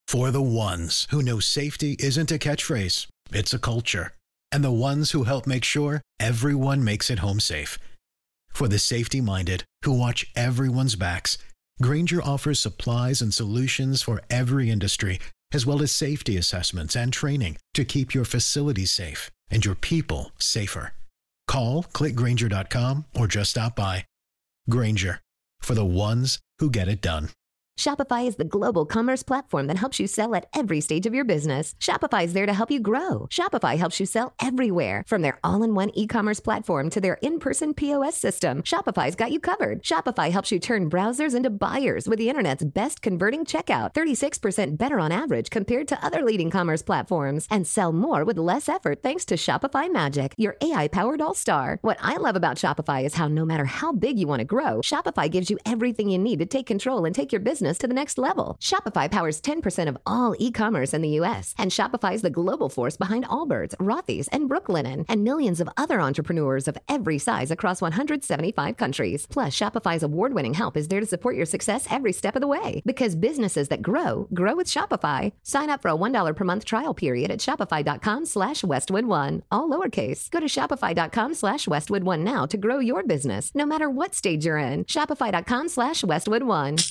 For the ones who know safety isn't a catchphrase, it's a culture. And the ones who help make sure everyone makes it home safe. For the safety-minded who watch everyone's backs, Grainger offers supplies and solutions for every industry, as well as safety assessments and training to keep your facilities safe and your people safer. Call, click Grainger.com, or just stop by. Grainger, for the ones who get it done. Shopify is the global commerce platform that helps you sell at every stage of your business. Shopify is there to help you grow. Shopify helps you sell everywhere, from their all-in-one e-commerce platform to their in-person POS system. Shopify's got you covered. Shopify helps you turn browsers into buyers with the internet's best converting checkout, 36% better on average compared to other leading commerce platforms, and sell more with less effort thanks to Shopify Magic, your AI-powered all-star. What I love about Shopify is how no matter how big you want to grow, Shopify gives you everything you need to take control and take your business to the next level. Shopify powers 10% of all e-commerce in the U.S., and Shopify is the global force behind Allbirds, Rothy's, and Brooklinen, and millions of other entrepreneurs of every size across 175 countries. Plus, Shopify's award-winning help is there to support your success every step of the way. Because businesses that grow with Shopify. Sign up for a $1 per month trial period at shopify.com/Westwood1, all lowercase. Go to shopify.com/Westwood1 now to grow your business, no matter what stage you're in. Shopify.com/Westwood1.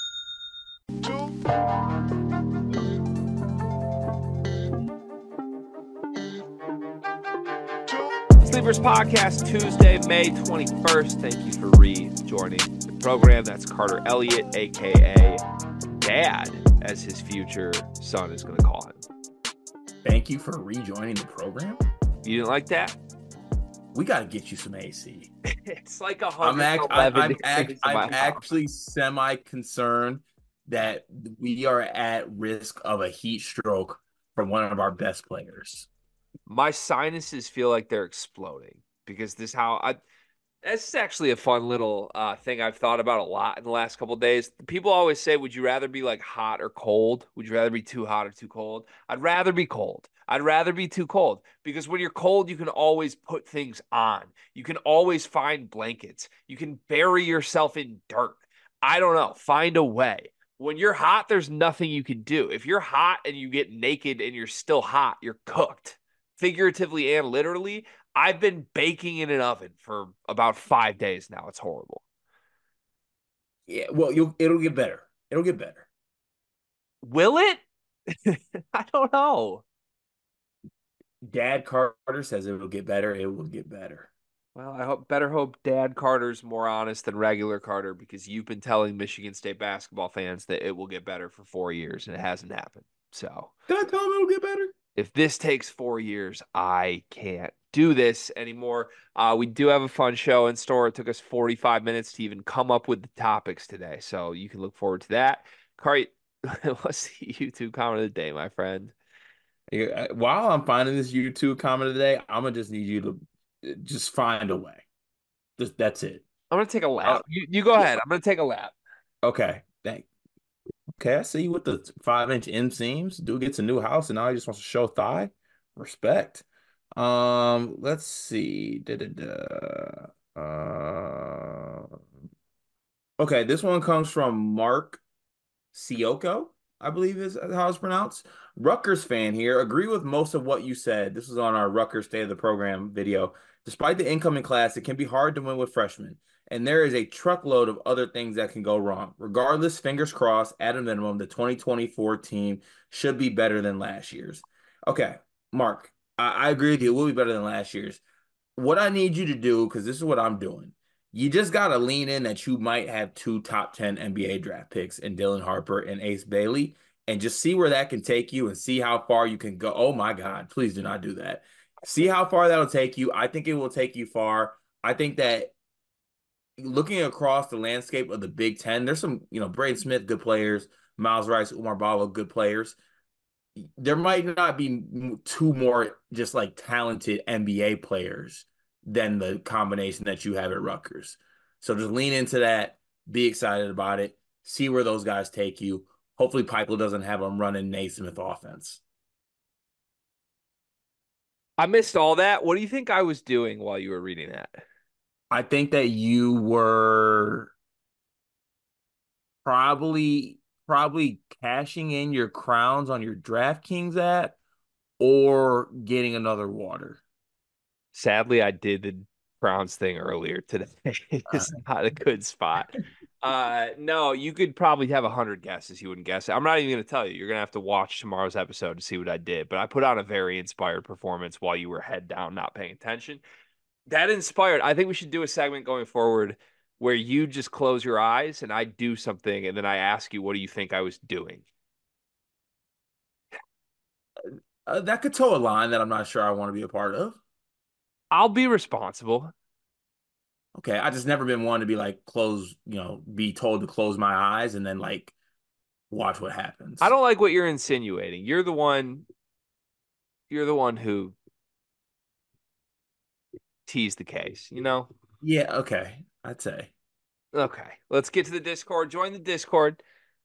Sleepers Podcast, Tuesday, May 21st. Thank you for rejoining the program. That's Carter Elliott, a.k.a. Dad, as his future son is going to call him. Thank you for rejoining the program. You didn't like that? We got to get you some AC. It's like a I'm actually semi-concerned that we are at risk of a heat stroke from one of our best players. My sinuses feel like they're exploding because this is actually a fun little thing I've thought about a lot in the last couple of days. People always say, would you rather be like hot or cold? Would you rather be too hot or too cold? I'd rather be cold. I'd rather be too cold because when you're cold, you can always put things on. You can always find blankets. You can bury yourself in dirt. I don't know. Find a way. When you're hot, there's nothing you can do. If you're hot and you get naked and you're still hot, you're cooked. Figuratively and literally, I've been baking in an oven for about 5 days now. It's horrible. Yeah, well, it'll get better. It'll get better. Will it? I don't know. Dad Carter says it will get better. It will get better. Well, I hope Dad Carter's more honest than regular Carter, because you've been telling Michigan State basketball fans that it will get better for 4 years, and it hasn't happened. So did I tell him it'll get better? If this takes 4 years, I can't do this anymore. We do have a fun show in store. It took us 45 minutes to even come up with the topics today, so you can look forward to that. Kari, what's the YouTube comment of the day, my friend? While I'm finding this YouTube comment of the day, I'm going to just need you to just find a way. That's it. I'm going to take a lap. You go ahead. I'm going to take a lap. Okay. Okay, I see you with the 5-inch inseams. Dude gets a new house and now he just wants to show thigh. Respect. Let's see. Okay, this one comes from Mark Sioko, I believe is how it's pronounced. Rutgers fan here. Agree with most of what you said. This was on our Rutgers State of the Program video. Despite the incoming class, it can be hard to win with freshmen. And there is a truckload of other things that can go wrong. Regardless, fingers crossed, at a minimum, the 2024 team should be better than last year's. Okay, Mark, I agree with you. It will be better than last year's. What I need you to do, because this is what I'm doing, you just got to lean in that you might have 2 top 10 NBA draft picks in Dylan Harper and Ace Bailey, and just see where that can take you and see how far you can go. Oh, my God, please do not do that. See how far that'll take you. I think it will take you far. I think that looking across the landscape of the Big Ten, there's some, Braden Smith, good players, Miles Rice, Umar Ballo, good players. There might not be 2 more just like talented NBA players than the combination that you have at Rutgers. So just lean into that, be excited about it, see where those guys take you. Hopefully Pipeline doesn't have them running Naismith offense. I missed all that. What do you think I was doing while you were reading that? I think that you were probably probably cashing in your crowns on your DraftKings app or getting another water. Sadly, I did the Browns thing earlier today. Uh, It's not a good spot. No, you could probably have 100 guesses. You wouldn't guess it. I'm not even going to tell you. You're going to have to watch tomorrow's episode to see what I did. But I put on a very inspired performance while you were head down, not paying attention. That inspired. I think we should do a segment going forward where you just close your eyes and I do something, and then I ask you, what do you think I was doing? that could toe a line that I'm not sure I want to be a part of. I'll be responsible. Okay, I just never been one to be like close, be told to close my eyes and then like watch what I happens. don't like what you're insinuating. You're the one who teased the case, you know? Yeah, okay, I'd say. Okay, let's get to the Discord. Join the Discord.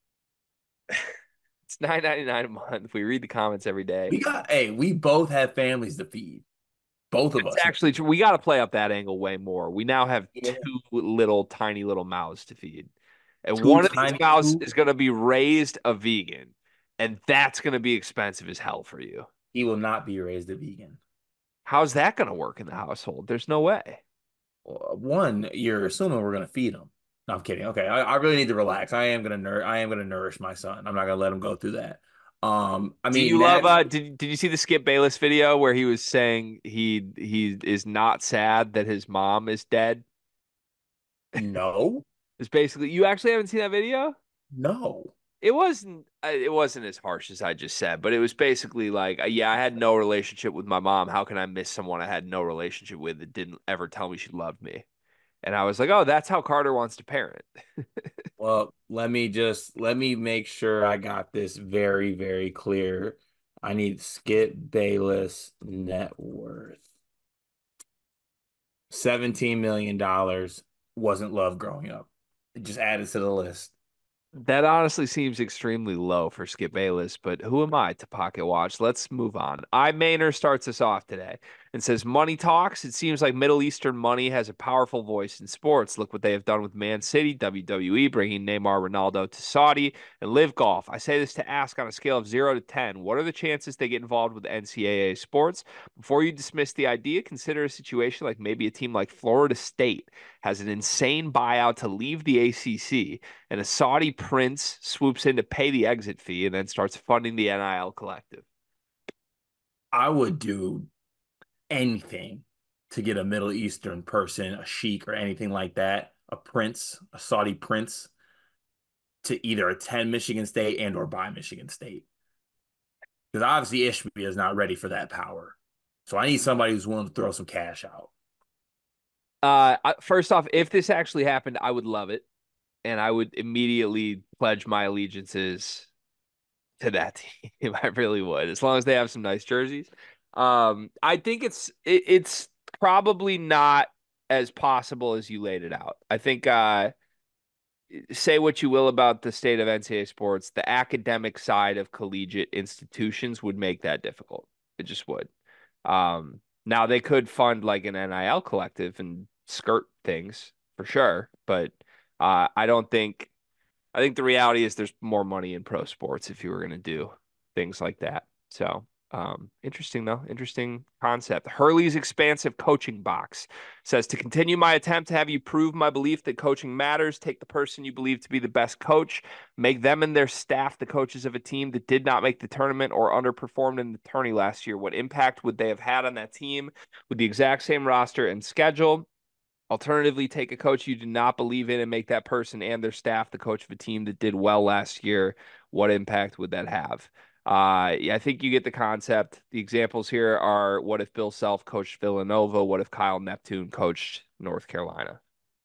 It's $9.99 a month. We read the comments every day. We both have families to feed. Both of It's us. actually true. We got to play up that angle way more. We now have Yeah. two little tiny little mouths to feed. And Two one of these tiny, mouths two, is going to be raised a vegan. And that's going to be expensive as hell for you. he will not be raised a vegan. How's that going to work in the household? There's no way. One, you're assuming we're gonna feed him. No, I'm kidding. Okay, I really need to relax. I am gonna nourish my son. I'm not gonna let him go through that. I Do mean you love that's did you see the Skip Bayless video where he was saying he is not sad that his mom is dead? no, It's basically you actually haven't seen that video? no. It wasn't as harsh as I just said, but it was basically like, yeah, I had no relationship with my mom. How can I miss someone I had no relationship with that didn't ever tell me she loved me? And I was like, oh, that's how Carter wants to parent. Well, let me make sure I got this very, very clear. I need Skip Bayless net worth. $17 million wasn't love growing up. It just added to the list. That honestly seems extremely low for Skip Bayless, but who am I to pocket watch? Let's move on. Maynard starts us off today and says, Money talks. It seems like Middle Eastern money has a powerful voice in sports. Look what they have done with Man City, WWE, bringing Neymar Ronaldo to Saudi, and Live Golf. I say this to ask on a scale of 0 to 10, what are the chances they get involved with NCAA sports? Before you dismiss the idea, consider a situation like maybe a team like Florida State has an insane buyout to leave the ACC and a Saudi prince swoops in to pay the exit fee and then starts funding the NIL collective. I would do anything to get a Middle Eastern person, a sheik or anything like that, a prince, a Saudi prince, to either attend Michigan State and or buy Michigan State. Because obviously Ishmael is not ready for that power. So I need somebody who's willing to throw some cash out. First off, if this actually happened, I would love it. And I would immediately pledge my allegiances to that team. I really would, as long as they have some nice jerseys. I think it's probably not as possible as you laid it out. I think say what you will about the state of NCAA sports, the academic side of collegiate institutions would make that difficult. It just would. Now they could fund like an NIL collective and skirt things for sure, but I don't think. I think the reality is there's more money in pro sports if you were going to do things like that. So, interesting though. Interesting concept. Hurley's expansive coaching box says to continue my attempt to have you prove my belief that coaching matters, take the person you believe to be the best coach, make them and their staff the coaches of a team that did not make the tournament or underperformed in the tourney last year. What impact would they have had on that team with the exact same roster and schedule? Alternatively, take a coach you do not believe in and make that person and their staff the coach of a team that did well last year. What impact would that have? Yeah, I think you get the concept. The examples here are what if Bill Self coached Villanova? What if Kyle Neptune coached North Carolina?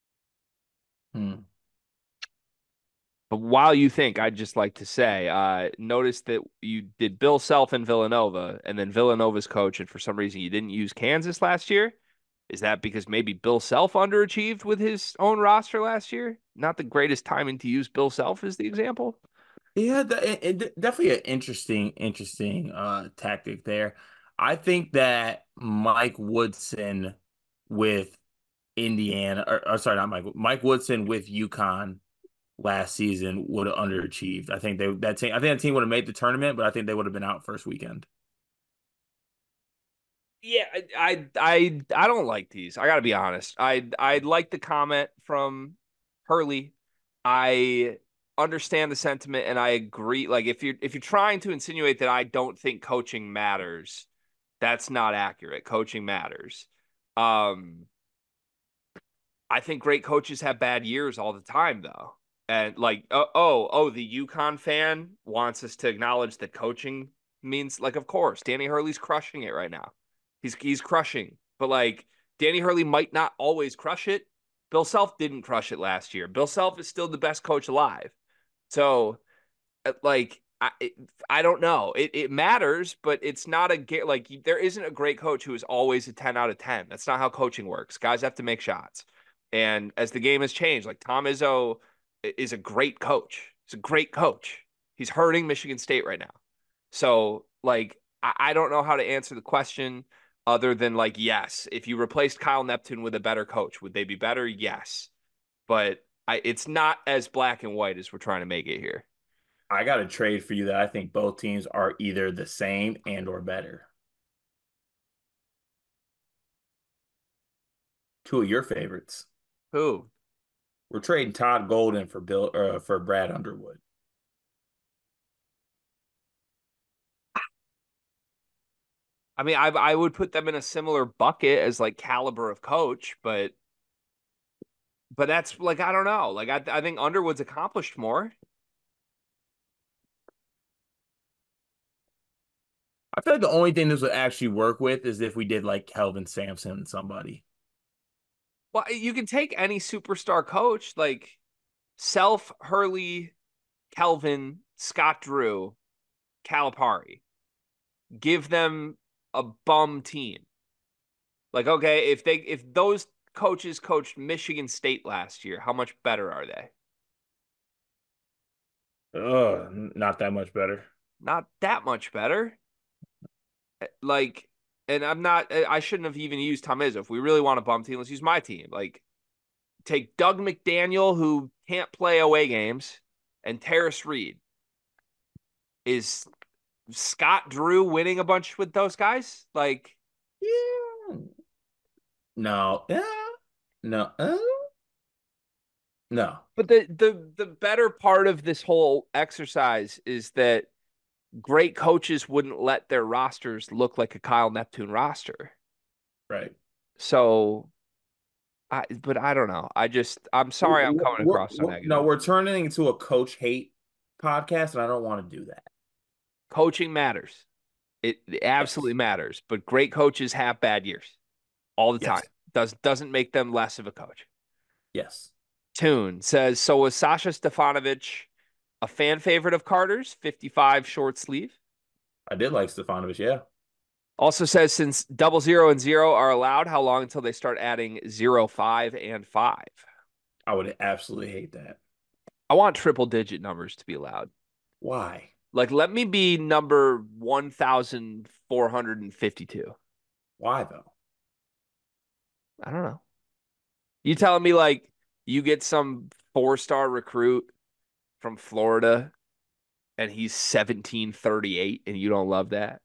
But while you think, I'd just like to say, notice that you did Bill Self in Villanova and then Villanova's coach, and for some reason you didn't use Kansas last year. Is that because maybe Bill Self underachieved with his own roster last year? Not the greatest timing to use Bill Self as the example. Yeah, definitely an interesting tactic there. I think that Mike Woodson with Indiana, or sorry, not Mike Woodson with UConn last season would have underachieved. I think that team would have made the tournament, but I think they would have been out first weekend. Yeah, I don't like these. I got to be honest. I like the comment from Hurley. I understand the sentiment and I agree. Like if you're trying to insinuate that I don't think coaching matters, that's not accurate. Coaching matters. Um, I think great coaches have bad years all the time, though. And like, the UConn fan wants us to acknowledge that coaching means, like, of course, Danny Hurley's crushing it right now. He's crushing, but like Danny Hurley might not always crush it. Bill Self didn't crush it last year. Bill Self is still the best coach alive. So, like, I don't know. It matters, but it's not like there isn't a great coach who is always a 10 out of 10. That's not how coaching works. Guys have to make shots. And as the game has changed, like Tom Izzo is a great coach. He's a great coach. He's hurting Michigan State right now. So, like, I don't know how to answer the question other than, like, yes, if you replaced Kyle Neptune with a better coach, would they be better? Yes. But it's not as black and white as we're trying to make it here. I got a trade for you that I think both teams are either the same and or better. Two of your favorites. Who? We're trading Todd Golden for Brad Underwood. I mean, I would put them in a similar bucket as like caliber of coach, but that's like I don't know. Like I think Underwood's accomplished more. I feel like the only thing this would actually work with is if we did like Kelvin Sampson and somebody. Well, you can take any superstar coach like Self, Hurley, Kelvin, Scott Drew, Calipari. Give them a bum team. Like, okay, if those coaches coached Michigan State last year, how much better are they? Not that much better. Not that much better. Like, and I shouldn't have even used Tom Izzo. If we really want a bum team, let's use my team. Like, take Doug McDaniel, who can't play away games, and Terrace Reed. Is Scott Drew winning a bunch with those guys? Like, Yeah. No. Yeah. No. No. but the better part of this whole exercise is that great coaches wouldn't let their rosters look like a Kyle Neptune roster. Right. So, but I don't know. I'm sorry I'm coming across so negative. No, we're turning into a coach hate podcast, and I don't want to do that. Coaching matters. It absolutely Yes. matters. But great coaches have bad years all the time. Yes. Doesn't make them less of a coach. Yes. Tune says, so was Sasha Stefanovic a fan favorite of Carter's? 55 short sleeve. I did like Stefanovic, yeah. Also says, since 00 and 0 are allowed, how long until they start adding 0, 5, and 5? I would absolutely hate that. I want triple digit numbers to be allowed. Why? Like, let me be number 1,452. Why though? I don't know. You telling me, like, you get some 4-star recruit from Florida and he's 1738 and you don't love that?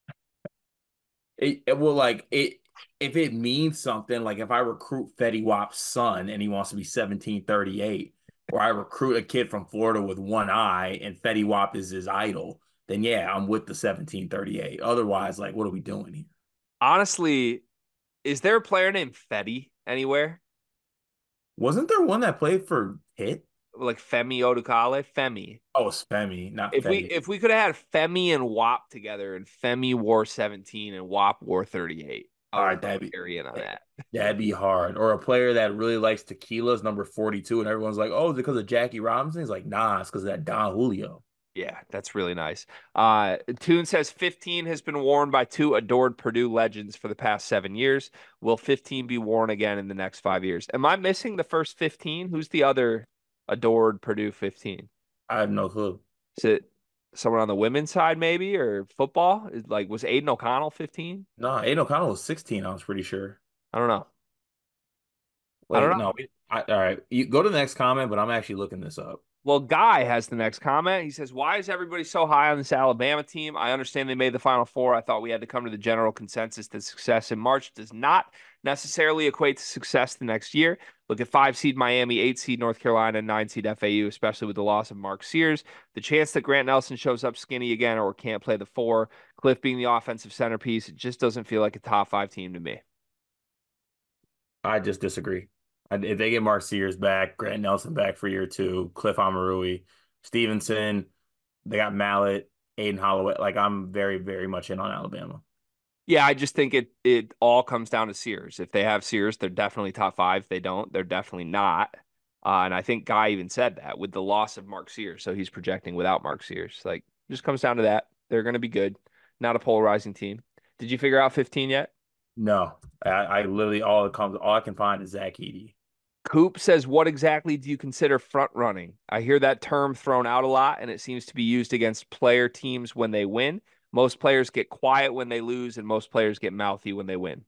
It will like it if it means something, like if I recruit Fetty Wap's son and he wants to be 1738, or I recruit a kid from Florida with one eye and Fetty Wap is his idol, then yeah, I'm with the 1738. Otherwise, like, what are we doing here? Honestly, is there a player named Fetty anywhere? Wasn't there one that played for Pitt? Like Femi Odukale? Femi. Oh, it's Femi, not If we Fetty. if we could have had Femi and WAP together and Femi wore 17 and WAP wore 38, I All would right, carry in on that. that'd be hard. Or a player that really likes tequilas, number 42, and everyone's like, oh, is it because of Jackie Robinson? He's like, nah, it's because of that Don Julio. Yeah, that's really nice. Toon says 15 has been worn by two adored Purdue legends for the past 7 years. Will 15 be worn again in the next 5 years? Am I missing the first 15? Who's the other adored Purdue 15? I have no clue. Is it someone on the women's side, maybe, or football? Like, was Aiden O'Connell 15? No, Aiden O'Connell was 16, I was pretty sure. I don't know. I don't Wait, know. no. All right. You go to the next comment, but I'm actually looking this up. Well, Guy has the next comment. He says, "Why is everybody so high on this Alabama team? I understand they made the Final Four. I thought we had to come to the general consensus that success in March does not necessarily equate to success the next year. Look at 5 seed Miami, 8 seed North Carolina, and 9 seed FAU, especially with the loss of Mark Sears. The chance that Grant Nelson shows up skinny again or can't play the four, Cliff being the offensive centerpiece, it just doesn't feel like a top 5 team to me." I just disagree. If they get Mark Sears back, Grant Nelson back for year two, Cliff Omarui, Stevenson, they got Mallet, Aiden Holloway. Like, I'm very, very much in on Alabama. Yeah, I just think it all comes down to Sears. If they have Sears, they're definitely top 5. If they don't, they're definitely not. And I think Guy even said that with the loss of Mark Sears. So he's projecting without Mark Sears. Like, just comes down to that. They're going to be good. Not a polarizing team. Did you figure out 15 yet? No, I literally all I can find is Zach Edey. Coop says, "What exactly do you consider front running? I hear that term thrown out a lot, and it seems to be used against player teams when they win. Most players get quiet when they lose, and most players get mouthy when they win."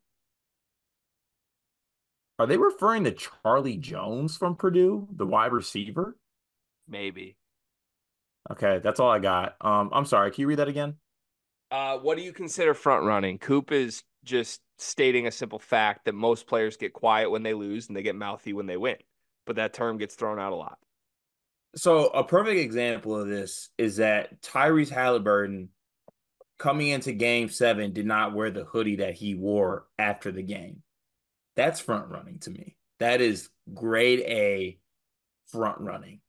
Are they referring to Charlie Jones from Purdue, the wide receiver? Maybe. Okay, that's all I got. I'm sorry. Can you read that again? What do you consider front running? Coop is just stating a simple fact that most players get quiet when they lose and they get mouthy when they win. But that term gets thrown out a lot. So a perfect example of this is that Tyrese Halliburton coming into game 7 did not wear the hoodie that he wore after the game. That's front running to me. That is grade A front running.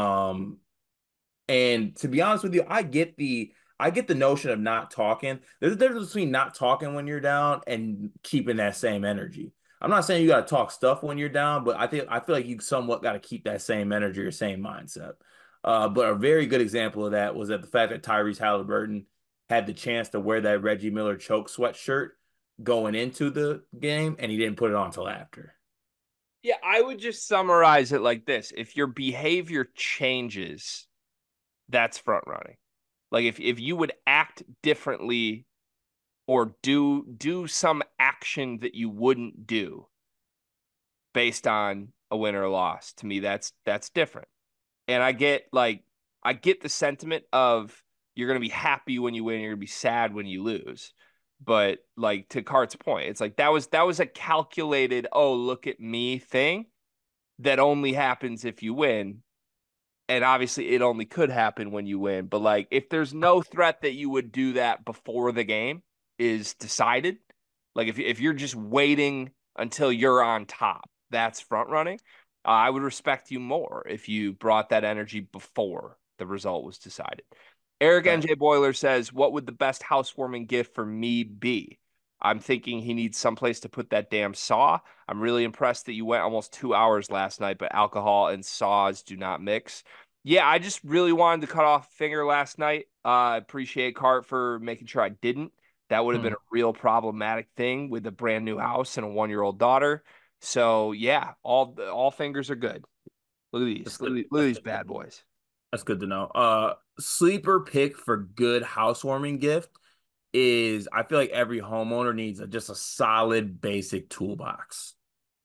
And to be honest with you, I get the notion of not talking. There's a difference between not talking when you're down and keeping that same energy. I'm not saying you got to talk stuff when you're down, but I feel like you somewhat got to keep that same energy or same mindset. But a very good example of that was that the fact that Tyrese Halliburton had the chance to wear that Reggie Miller choke sweatshirt going into the game, and he didn't put it on until after. Yeah, I would just summarize it like this. If your behavior changes, that's front running. Like if you would act differently or do some action that you wouldn't do based on a win or a loss, to me that's different. And I get the sentiment of you're going to be happy when you win, you're going to be sad when you lose. But like to Cart's point, it's like that was a calculated, oh, look at me thing that only happens if you win. And obviously it only could happen when you win. But like if there's no threat that you would do that before the game is decided, like if you're just waiting until you're on top, that's front running. I would respect you more if you brought that energy before the result was decided. Eric Right. NJ Boiler says, "What would the best housewarming gift for me be?" I'm thinking he needs someplace to put that damn saw. I'm really impressed that you went almost 2 hours last night, but alcohol and saws do not mix. Yeah, I just really wanted to cut off a finger last night. I appreciate Cart for making sure I didn't. That would have been a real problematic thing with a brand new house and a 1-year-old daughter. So yeah, all fingers are good. Look at these. That's good. Look at these bad boys. That's good to know. Sleeper pick for good housewarming gift is I feel like every homeowner needs just a solid basic toolbox.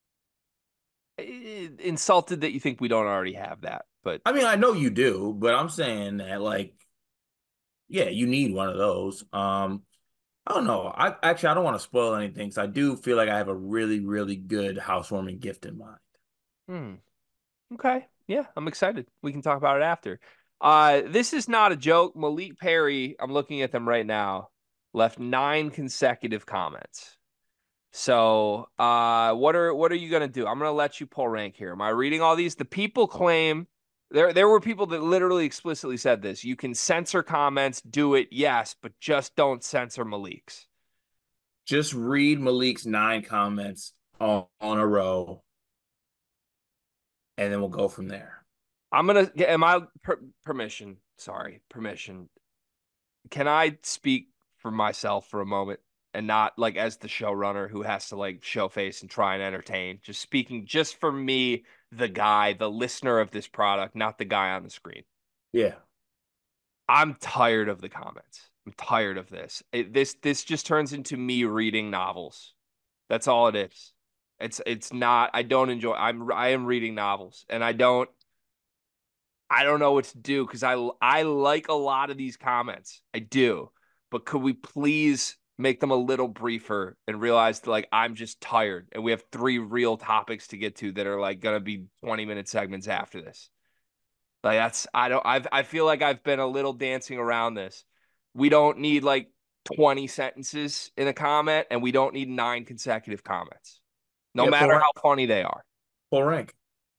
Insulted that you think we don't already have that, but I mean, I know you do, but I'm saying that like, yeah, you need one of those. I don't know. I don't want to spoil anything because I do feel like I have a really, really good housewarming gift in mind. hmm. Okay. Yeah, I'm excited. We can talk about it after. This is not a joke. Malik Perry, I'm looking at them right now, left 9 consecutive comments. So, what are you gonna do? I'm gonna let you pull rank here. Am I reading all these? The people claim there were people that literally explicitly said this. You can censor comments, do it, yes, but just don't censor Malik's. Just read Malik's 9 comments on a row, and then we'll go from there. I'm gonna get permission. Sorry, permission. Can I speak for myself for a moment and not like as the showrunner who has to like show face and try and entertain? Just speaking just for me, the guy, the listener of this product, not the guy on the screen. Yeah. I'm tired of the comments. I'm tired of this. This just turns into me reading novels. That's all it is. It's not. I don't enjoy. I am reading novels, and I don't. I don't know what to do because I like a lot of these comments. I do. But could we please make them a little briefer and realize that, like, I'm just tired and we have 3 real topics to get to that are like gonna be 20-minute segments after this. Like that's I feel like I've been a little dancing around this. We don't need like 20 sentences in a comment, and we don't need 9 consecutive comments. No Yeah, matter how funny they are. full rank.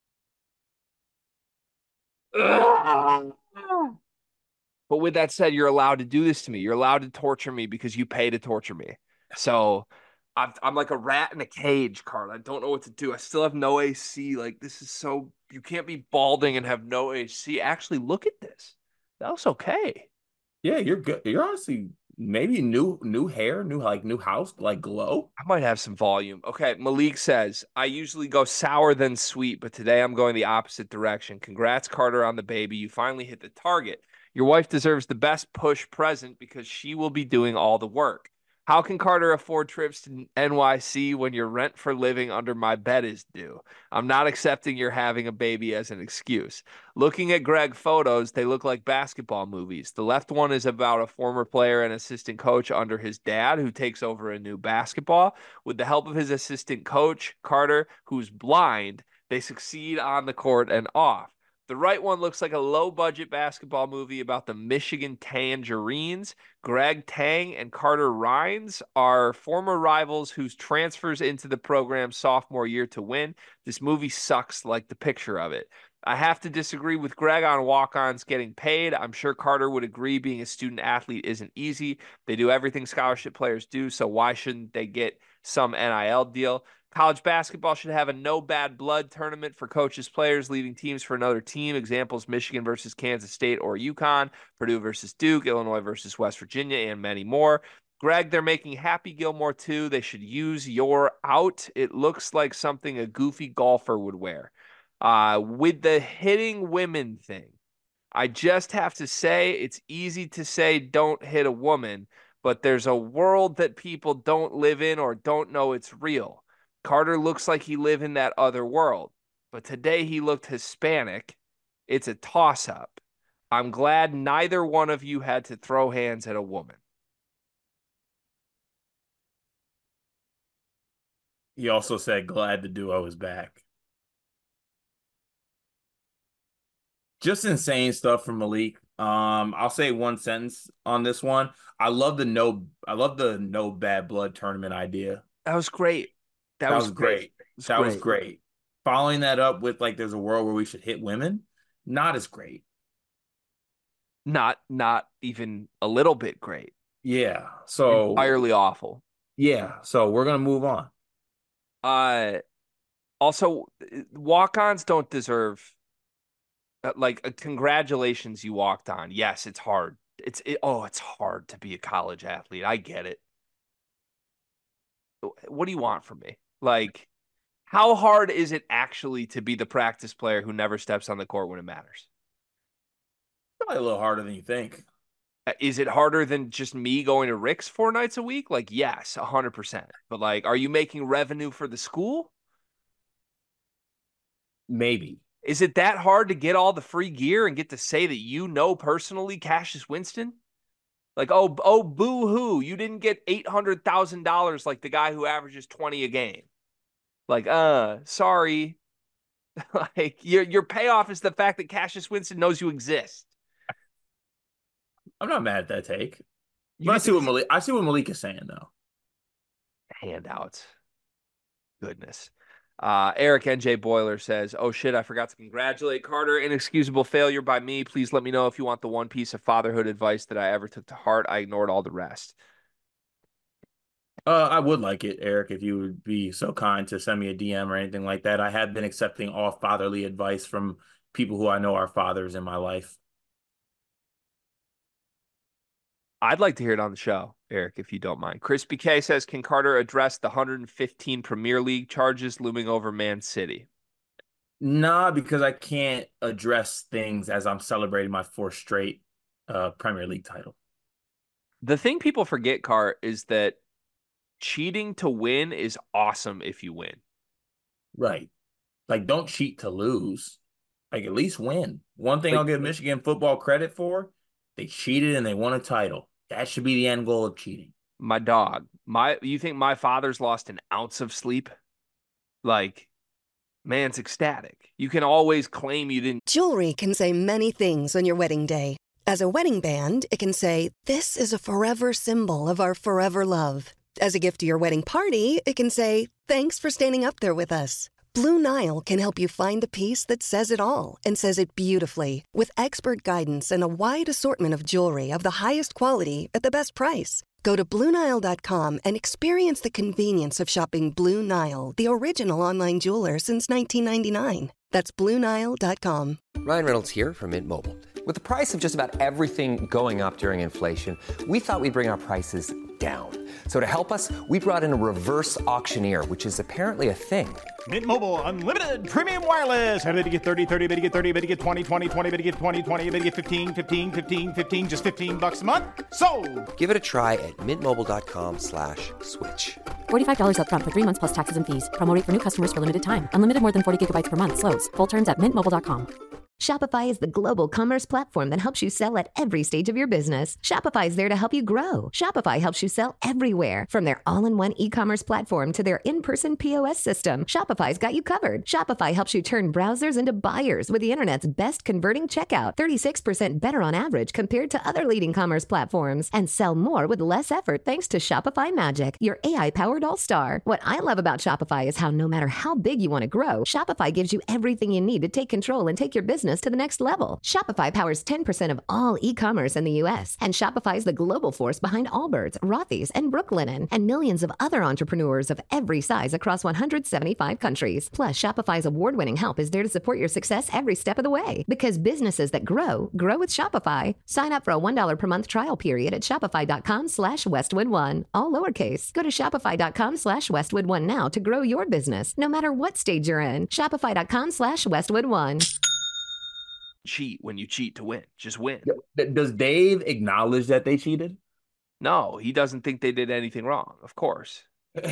But with that said, you're allowed to do this to me. You're allowed to torture me because you pay to torture me. So I'm like a rat in a cage, Carl. I don't know what to do. I still have no AC. Like, this is so, you can't be balding and have no AC. Actually, look at this. That looks okay. Yeah, you're good. You're honestly maybe new hair, new house, like glow. I might have some volume. Okay, Malik says, I usually go sour then sweet, but today I'm going the opposite direction. Congrats, Carter, on the baby. You finally hit the target. Your wife deserves the best push present because she will be doing all the work. How can Carter afford trips to NYC when your rent for living under my bed is due? I'm not accepting you're having a baby as an excuse. Looking at Greg photos, they look like basketball movies. The left one is about a former player and assistant coach under his dad who takes over a new basketball. With the help of his assistant coach, Carter, who's blind, they succeed on the court and off. The right one looks like a low budget basketball movie about the Michigan Tangerines. Greg Tang and Carter Rhines are former rivals whose transfers into the program sophomore year to win. This movie sucks like the picture of it. I have to disagree with Greg on walk-ons getting paid. I'm sure Carter would agree being a student athlete isn't easy. They do everything scholarship players do, so why shouldn't they get some NIL deal? College basketball should have a no bad blood tournament for coaches, players leaving teams for another team. Examples: Michigan versus Kansas State or UConn, Purdue versus Duke, Illinois versus West Virginia, and many more. Greg, they're making Happy Gilmore too. They should use your out. It looks like something a goofy golfer would wear. With the hitting women thing, I just have to say it's easy to say don't hit a woman, but there's a world that people don't live in or don't know it's real. Carter looks like he lived in that other world, but today he looked Hispanic. It's a toss-up. I'm glad neither one of you had to throw hands at a woman. He also said glad the duo is back. Just insane stuff from Malik. I'll say one sentence on this one. I love the no bad blood tournament idea. That was great. That was great. That was great. great. Following that up with like there's a world where we should hit women, not as great. Not even a little bit great. Yeah. So Entirely awful. yeah. So we're gonna move on. Also, walk-ons don't deserve congratulations, you walked on. Yes, it's hard. It's hard to be a college athlete. I get it. What do you want from me? Like, how hard is it actually to be the practice player who never steps on the court when it matters? Probably a little harder than you think. Is it harder than just me going to Rick's 4 nights a week? Like, yes, 100%. But like, are you making revenue for the school? Maybe. Is it that hard to get all the free gear and get to say that you know personally Cassius Winston? Like, oh, boo hoo, you didn't get $800,000 like the guy who averages 20 a game. Like, sorry. Like, your payoff is the fact that Cassius Winston knows you exist. I'm not mad at that take. You I see what Malik is saying though. Handouts. Goodness. Eric NJ Boiler says, oh shit, I forgot to congratulate Carter. Inexcusable failure by me. Please let me know if you want the one piece of fatherhood advice that I ever took to heart. I ignored all the rest. I would like it, Eric, if you would be so kind to send me a DM or anything like that. I have been accepting all fatherly advice from people who I know are fathers in my life. I'd like to hear it on the show, Eric, if you don't mind. Chris BK says, can Carter address the 115 Premier League charges looming over Man City? Nah, because I can't address things as I'm celebrating my fourth straight Premier League title. The thing people forget, Car, is that cheating to win is awesome if you win. Right. Like, don't cheat to lose. Like at least win. One thing I'll give Michigan football credit for, they cheated and they won a title. That should be the end goal of cheating. My dog, you think my father's lost an ounce of sleep? Like, man's ecstatic. You can always claim you didn't. Jewelry can say many things on your wedding day. As a wedding band, it can say, "This is a forever symbol of our forever love." As a gift to your wedding party, it can say, "Thanks for standing up there with us." Blue Nile can help you find the piece that says it all and says it beautifully, with expert guidance and a wide assortment of jewelry of the highest quality at the best price. Go to BlueNile.com and experience the convenience of shopping Blue Nile, the original online jeweler since 1999. That's BlueNile.com. Ryan Reynolds here from Mint Mobile. With the price of just about everything going up during inflation, we thought we'd bring our prices down. So to help us, we brought in a reverse auctioneer, which is apparently a thing. Mint Mobile Unlimited Premium Wireless. How to get 30, 30, bit to get 30, bit to get 20, 20, 20, bit to get 20, 20, bit to get 15, 15, 15, 15, just $15 a month? Sold! Give it a try at mintmobile.com/switch. $45 up front for 3 months plus taxes and fees. Promo rate for new customers for limited time. Unlimited more than 40 gigabytes per month. Slows full terms at mintmobile.com. Shopify is the global commerce platform that helps you sell at every stage of your business. Shopify is there to help you grow. Shopify helps you sell everywhere, from their all-in-one e-commerce platform to their in-person POS system. Shopify's got you covered. Shopify helps you turn browsers into buyers with the internet's best converting checkout, 36% better on average compared to other leading commerce platforms, and sell more with less effort thanks to Shopify Magic, your AI-powered all-star. What I love about Shopify is how no matter how big you want to grow, Shopify gives you everything you need to take control and take your business to the next level. Shopify powers 10% of all e-commerce in the U.S., and Shopify is the global force behind Allbirds, Rothy's, and Brooklinen, and millions of other entrepreneurs of every size across 175 countries. Plus, Shopify's award-winning help is there to support your success every step of the way. Because businesses that grow with Shopify. Sign up for a $1 per month trial period at shopify.com/Westwood1, all lowercase. Go to shopify.com/Westwood1 now to grow your business, no matter what stage you're in. Shopify.com/Westwood1. Cheat when you cheat to win. Just win. Does Dave acknowledge that they cheated? No, he doesn't think they did anything wrong, of course.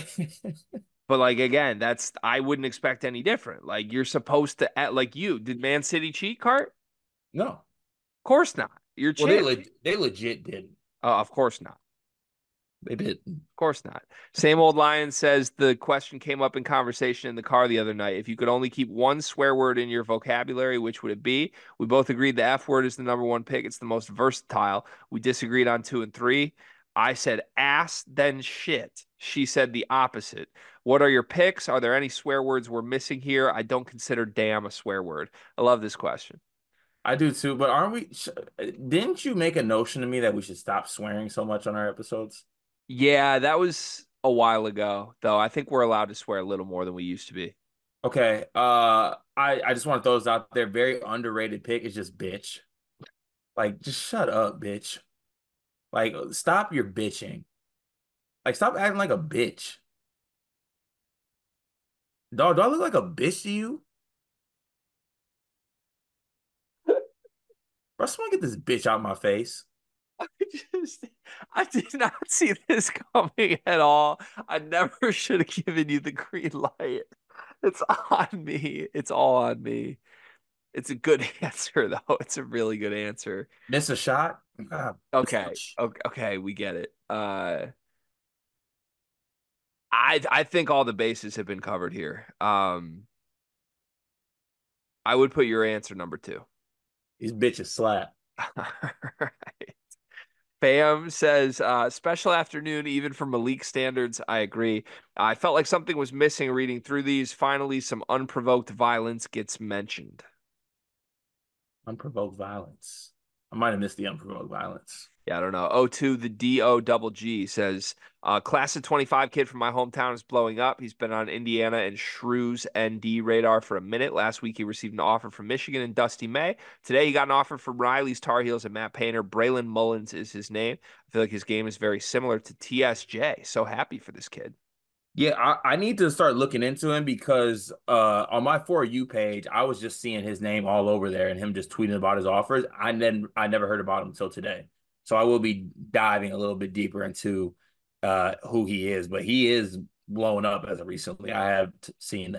But like, again, I wouldn't expect any different. Like, you're supposed to act like did Man City cheat, Cart? No. Of course not. You're cheating. Well, they legit didn't. Of course not. They didn't. Of course not. Same Old Lion says the question came up in conversation in the car the other night. If you could only keep one swear word in your vocabulary, which would it be? We both agreed the F word is the number one pick. It's the most versatile. We disagreed on 2 and 3. I said ass, then shit. She said the opposite. What are your picks? Are there any swear words we're missing here? I don't consider damn a swear word. I love this question. I do too, but didn't you make a notion to me that we should stop swearing so much on our episodes? Yeah, that was a while ago, though. I think we're allowed to swear a little more than we used to be. Okay. I just want to throw this out there. Very underrated pick is just bitch. Like, just shut up, bitch. Like, stop your bitching. Like, stop acting like a bitch. Dog, do I look like a bitch to you? Bro, someone get this bitch out my face. I did not see this coming at all. I never should have given you the green light. It's on me. It's all on me. It's a good answer, though. It's a really good answer. Miss a shot? Okay. Okay, we get it. I think all the bases have been covered here. I would put your answer number 2. These bitches slap. All right. Bam says, special afternoon, even for Malik standards. I agree. I felt like something was missing reading through these. Finally, some unprovoked violence gets mentioned. Unprovoked violence. I might have missed the unprovoked violence. Yeah, I don't know. O2, the DOGG says, class of 25 kid from my hometown is blowing up. He's been on Indiana and Shrews ND radar for a minute. Last week, he received an offer from Michigan and Dusty May. Today, he got an offer from Riley's Tar Heels and Matt Painter. Braylon Mullins is his name. I feel like his game is very similar to TSJ. So happy for this kid. Yeah, I need to start looking into him because on my For You page, I was just seeing his name all over there and him just tweeting about his offers. I never heard about him until today. So I will be diving a little bit deeper into who he is, but he is blowing up as of recently. I have seen that.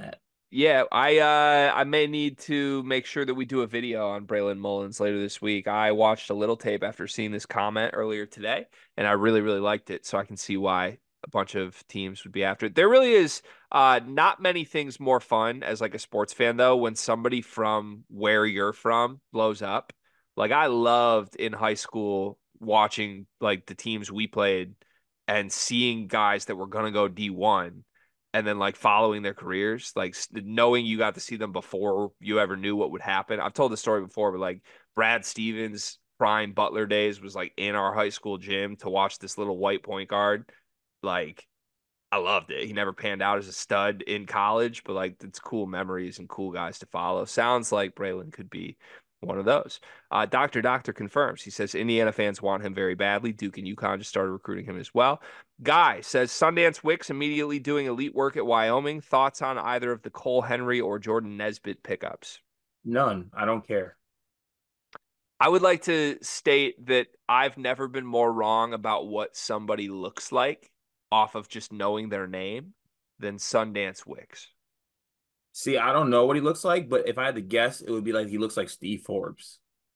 Yeah, I may need to make sure that we do a video on Braylon Mullins later this week. I watched a little tape after seeing this comment earlier today, and I really, really liked it. So I can see why a bunch of teams would be after it. There really is not many things more fun as like a sports fan though when somebody from where you're from blows up. Like I loved in high school watching like the teams we played and seeing guys that were gonna go D1 and then like following their careers, like knowing you got to see them before you ever knew what would happen. I've told the story before, but like Brad Stevens prime Butler days was like in our high school gym to watch this little white point guard. Like I loved it. He never panned out as a stud in college, but like it's cool memories and cool guys to follow. Sounds like Braylon could be one of those. Doctor confirms. He says Indiana fans want him very badly. Duke and UConn just started recruiting him as well. Guy says Sundance Wicks immediately doing elite work at Wyoming. Thoughts on either of the Cole Henry or Jordan Nesbitt pickups? None. I don't care. I would like to state that I've never been more wrong about what somebody looks like off of just knowing their name than Sundance Wicks. See, I don't know what he looks like, but if I had to guess, it would be like he looks like Steve Forbes.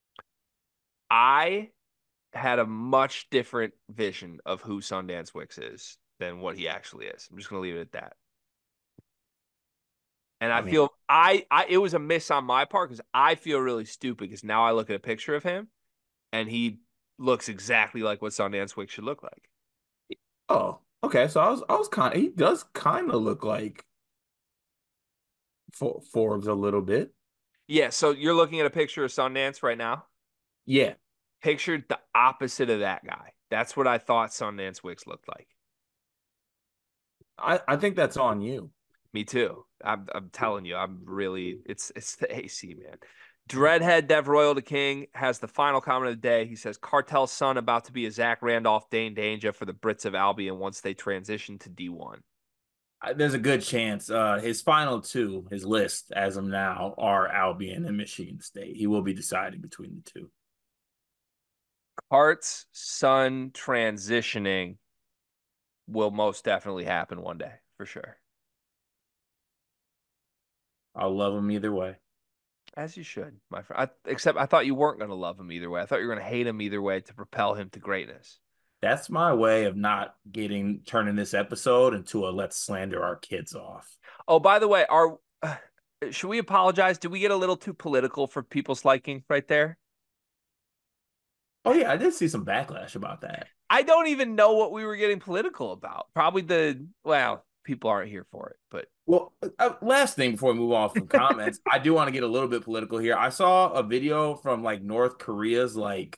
I had a much different vision of who Sundance Wicks is than what he actually is. I'm just going to leave it at that. And I feel it was a miss on my part because I feel really stupid because now I look at a picture of him and he looks exactly like what Sundance Wicks should look like. Oh, okay. So I was kind of, he does kind of look like Forbes a little bit. Yeah. So you're looking at a picture of Sundance right now. Yeah. Pictured the opposite of that guy. That's what I thought Sundance Wicks looked like. I think that's on you. Me too. I'm telling you, I'm really it's the AC, man. Dreadhead Dev Royal to King has the final comment of the day. He says Cartel's son about to be a Zach Randolph, Dane Danger for the Brits of Albion once they transition to D1. There's a good chance. His final two, his list as of now, are Albion and Michigan State. He will be deciding between the two. Cart's son transitioning will most definitely happen one day, for sure. I'll love him either way. As you should, my friend. Except I thought you weren't going to love him either way. I thought you were going to hate him either way to propel him to greatness. That's my way of not turning this episode into a let's slander our kids off. Oh, by the way, should we apologize? Did we get a little too political for people's liking right there? Oh, yeah, I did see some backlash about that. I don't even know what we were getting political about. Probably people aren't here for it, but. Well, last thing before we move on from comments, I do want to get a little bit political here. I saw a video from like North Korea's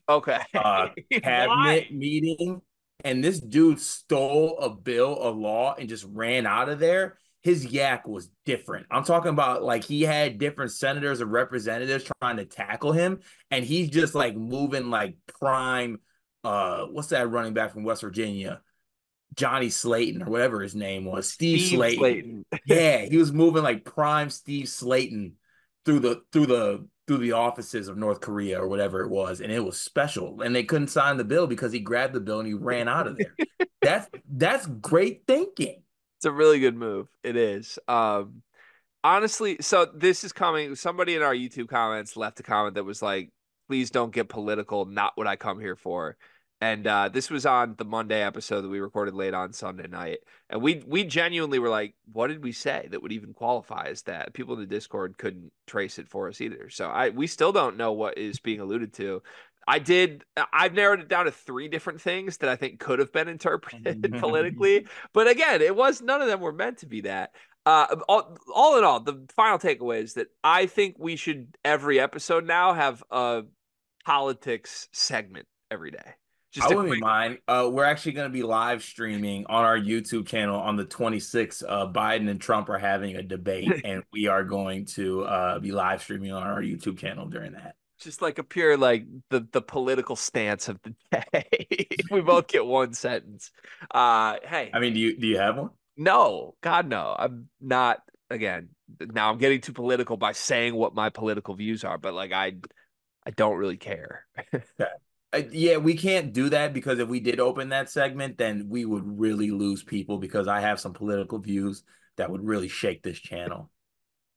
cabinet meeting, and this dude stole a bill of law and just ran out of there. His yak was different. I'm talking about like he had different senators and representatives trying to tackle him, and he's just like moving like prime. What's that running back from West Virginia? Johnny Slayton or whatever his name was. Steve Slayton. Yeah, he was moving like prime Steve Slayton through the offices of North Korea or whatever it was, and it was special. And they couldn't sign the bill because he grabbed the bill and he ran out of there. That's great thinking. It's a really good move. It is. Honestly, so this is coming. Somebody in our YouTube comments left a comment that was like, please don't get political, not what I come here for. And this was on the Monday episode that we recorded late on Sunday night. And we genuinely were like, what did we say that would even qualify as that? People in the Discord couldn't trace it for us either. So we still don't know what is being alluded to. I've narrowed it down to 3 different things that I think could have been interpreted politically. But again, none of them were meant to be that. All in all, the final takeaway is that I think we should every episode now have a politics segment every day. I wouldn't mind. We're actually going to be live streaming on our YouTube channel on the 26th. Biden and Trump are having a debate, and we are going to be live streaming on our YouTube channel during that. Just like a pure like the political stance of the day. We both get one sentence. Hey, I mean, do you have one? No, God, no. I'm not. Again, now I'm getting too political by saying what my political views are, but like I don't really care. Okay. Yeah, we can't do that because if we did open that segment, then we would really lose people because I have some political views that would really shake this channel.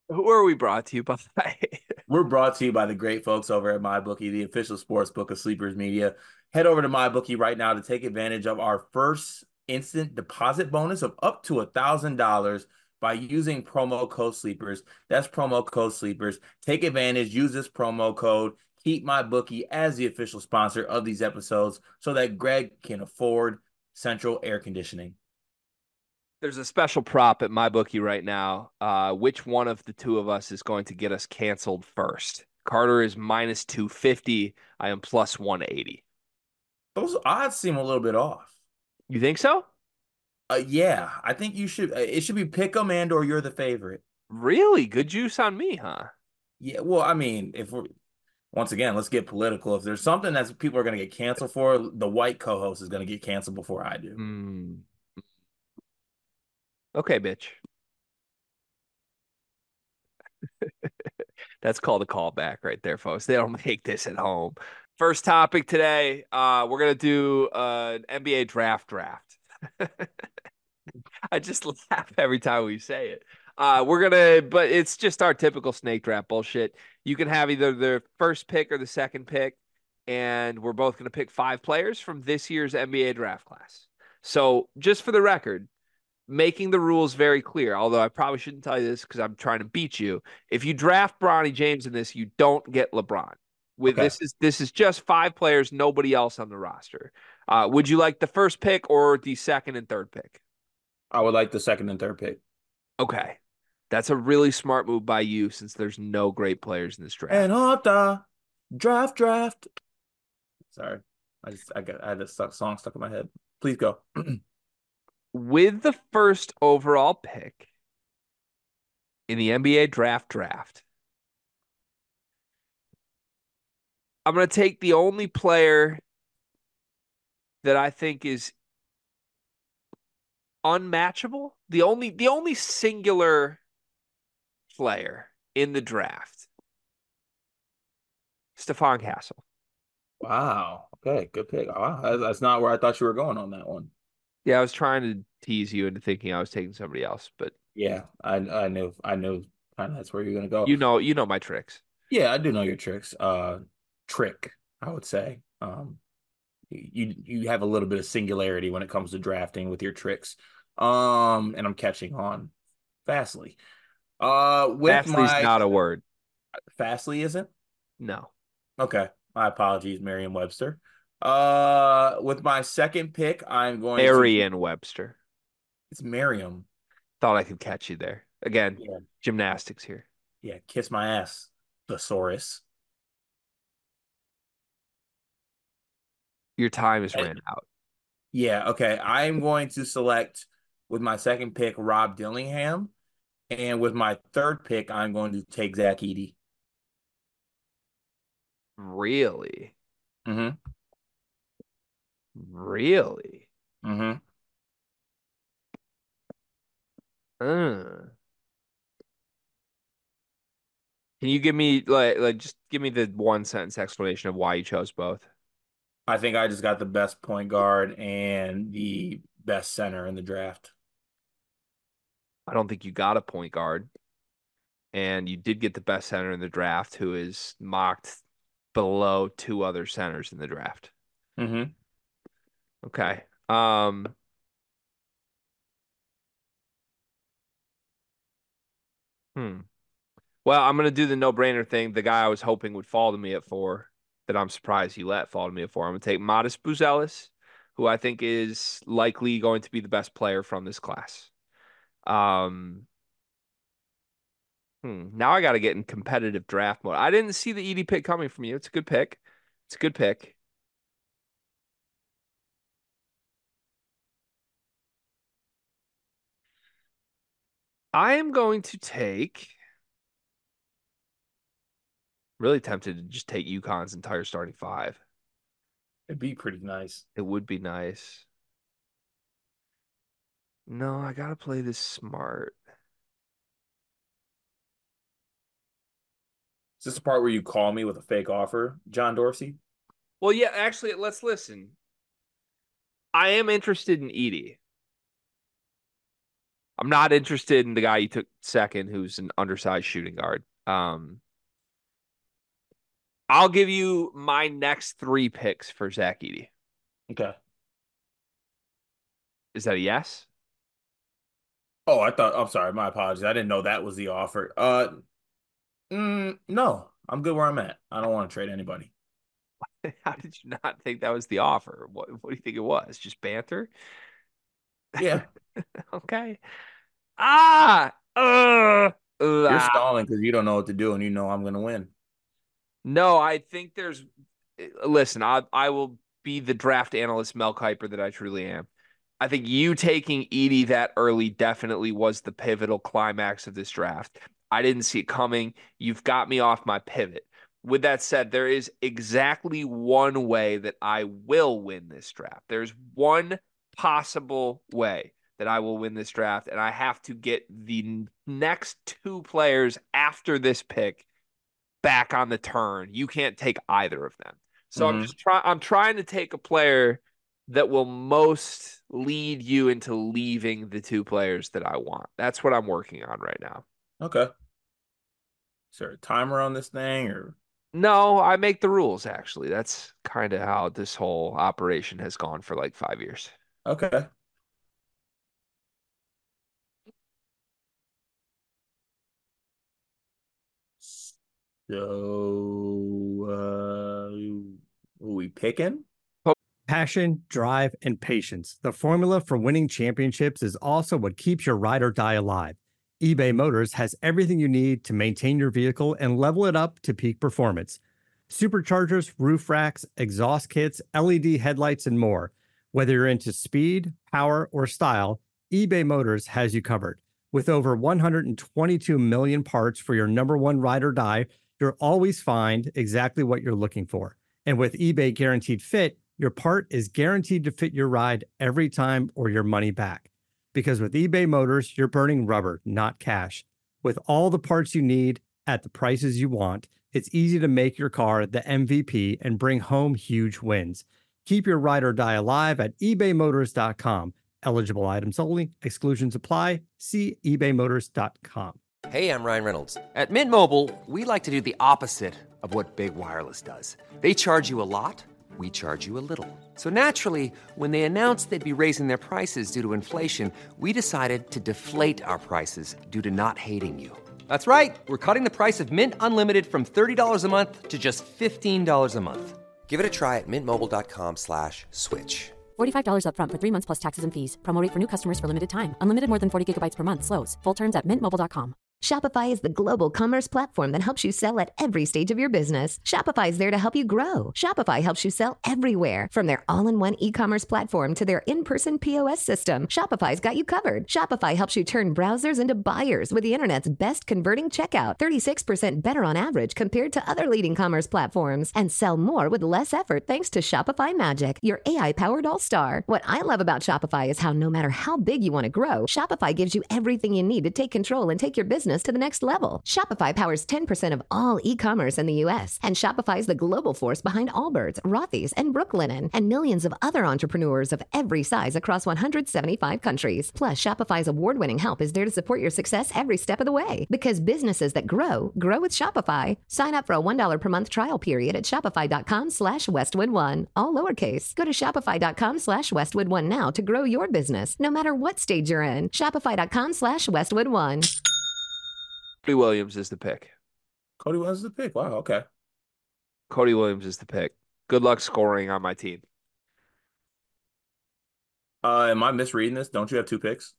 Who are we brought to you by? We're brought to you by the great folks over at MyBookie, the official sports book of Sleepers Media. Head over to MyBookie right now to take advantage of our first instant deposit bonus of up to $1,000 by using promo code Sleepers. That's promo code Sleepers. Take advantage. Use this promo code. Keep MyBookie as the official sponsor of these episodes so that Greg can afford central air conditioning. There's a special prop at MyBookie right now. Which one of the two of us is going to get us canceled first? Carter is minus 250. I am plus 180. Those odds seem a little bit off. You think so? Yeah, I think you should. It should be pick 'em and or you're the favorite. Really? Good juice on me, huh? Yeah, well, I mean, if we're once again, let's get political. If there's something that people are going to get canceled for, the white co-host is going to get canceled before I do. Okay, bitch. That's called a callback right there, folks. They don't make this at home. First topic today, we're going to do an NBA draft. I just laugh every time we say it. But it's just our typical snake draft bullshit. You can have either the first pick or the second pick, and we're both going to pick 5 players from this year's NBA draft class. So just for the record, making the rules very clear, although I probably shouldn't tell you this because I'm trying to beat you. If you draft Bronny James in this, you don't get LeBron. This is just 5 players, nobody else on the roster. Would you like the first pick or the second and third pick? I would like the second and third pick. Okay. That's a really smart move by you since there's no great players in this draft. And on the draft. Sorry. I had this song stuck in my head. Please go. With the first overall pick in the NBA draft, I'm going to take the only player that I think is unmatchable, the only singular player in the draft, Stephon Castle. Wow. Okay, good pick. Wow, that's not where I thought you were going on that one. Yeah, I was trying to tease you into thinking I was taking somebody else, but yeah, I knew kind of that's where you're gonna go. You know my tricks. Yeah, I do know your tricks. Trick, I would say. You have a little bit of singularity when it comes to drafting with your tricks. And I'm catching on fastly. Fastly's not a word. Fastly isn't? No. Okay. My apologies, Merriam-Webster. With my second pick, I'm going Merriam-Webster. It's Merriam. Thought I could catch you there. Again, yeah. Gymnastics here. Yeah, kiss my ass, thesaurus. Your time is ran out. Yeah, okay. I'm going to select with my second pick Rob Dillingham, and with my third pick, I'm going to take Zach Edey. Really? Mm-hmm. Really? Mm-hmm. Can you give me just give me the one sentence explanation of why you chose both? I think I just got the best point guard and the best center in the draft. I don't think you got a point guard. And you did get the best center in the draft, who is mocked below 2 other centers in the draft. Mm-hmm. Okay. Well, I'm going to do the no-brainer thing. The guy I was hoping would fall to me at 4, that I'm surprised he let fall to me at 4. I'm going to take Modest Buzelis, who I think is likely going to be the best player from this class. Now I got to get in competitive draft mode. I didn't see the Edey pick coming from you. It's a good pick. It's a good pick. I am going to take... Really tempted to just take UConn's entire starting 5. It'd be pretty nice. It would be nice. No, I got to play this smart. Is this the part where you call me with a fake offer, John Dorsey? Well, yeah, actually, let's listen. I am interested in Edey. I'm not interested in the guy you took second, who's an undersized shooting guard. I'll give you my next 3 picks for Zach Edey. Okay. Is that a yes? Oh, I'm sorry. My apologies. I didn't know that was the offer. No, I'm good where I'm at. I don't want to trade anybody. How did you not think that was the offer? What do you think it was? Just banter? Yeah. Okay. Ah, You're stalling because you don't know what to do and you know I'm going to win. No, I think there's. Listen, I will be the draft analyst Mel Kiper that I truly am. I think you taking Edey that early definitely was the pivotal climax of this draft. I didn't see it coming. You've got me off my pivot. With that said, there is exactly one way that I will win this draft. There's one possible way that I will win this draft, and I have to get the next 2 players after this pick back on the turn. You can't take either of them. So I'm trying to take a player that will most lead you into leaving the 2 players that I want. That's what I'm working on right now. Okay. Is there a timer on this thing or? No, I make the rules, actually. That's kind of how this whole operation has gone for like 5 years. Okay. So, who we picking? Passion, drive, and patience. The formula for winning championships is also what keeps your ride or die alive. eBay Motors has everything you need to maintain your vehicle and level it up to peak performance. Superchargers, roof racks, exhaust kits, LED headlights, and more. Whether you're into speed, power, or style, eBay Motors has you covered. With over 122 million parts for your number one ride or die, you'll always find exactly what you're looking for. And with eBay Guaranteed Fit, your part is guaranteed to fit your ride every time or your money back. Because with eBay Motors, you're burning rubber, not cash. With all the parts you need at the prices you want, it's easy to make your car the MVP and bring home huge wins. Keep your ride or die alive at ebaymotors.com. Eligible items only. Exclusions apply. See ebaymotors.com. Hey, I'm Ryan Reynolds. At Mint Mobile, we like to do the opposite of what Big Wireless does. They charge you a lot. We charge you a little. So naturally, when they announced they'd be raising their prices due to inflation, we decided to deflate our prices due to not hating you. That's right. We're cutting the price of Mint Unlimited from $30 a month to just $15 a month. Give it a try at mintmobile.com/switch. $45 upfront for 3 months plus taxes and fees. Promo rate for new customers for limited time. Unlimited more than 40 gigabytes per month slows. Full terms at mintmobile.com. Shopify is the global commerce platform that helps you sell at every stage of your business. Shopify is there to help you grow. Shopify helps you sell everywhere, from their all-in-one e-commerce platform to their in-person POS system. Shopify's got you covered. Shopify helps you turn browsers into buyers with the internet's best converting checkout, 36% better on average compared to other leading commerce platforms, and sell more with less effort thanks to Shopify Magic, your AI-powered all-star. What I love about Shopify is how no matter how big you want to grow, Shopify gives you everything you need to take control and take your business to the next level. Shopify powers 10% of all e-commerce in the U.S., and Shopify is the global force behind Allbirds, Rothy's, and Brooklinen, and millions of other entrepreneurs of every size across 175 countries. Plus, Shopify's award-winning help is there to support your success every step of the way. Because businesses that grow with Shopify. Sign up for a $1 per month trial period at shopify.com/Westwood1, all lowercase. Go to shopify.com/Westwood1 now to grow your business, no matter what stage you're in. Shopify.com/Westwood1. Cody Williams is the pick. Cody Williams is the pick. Wow, okay. Cody Williams is the pick. Good luck scoring on my team. Am I misreading this? Don't you have 2 picks?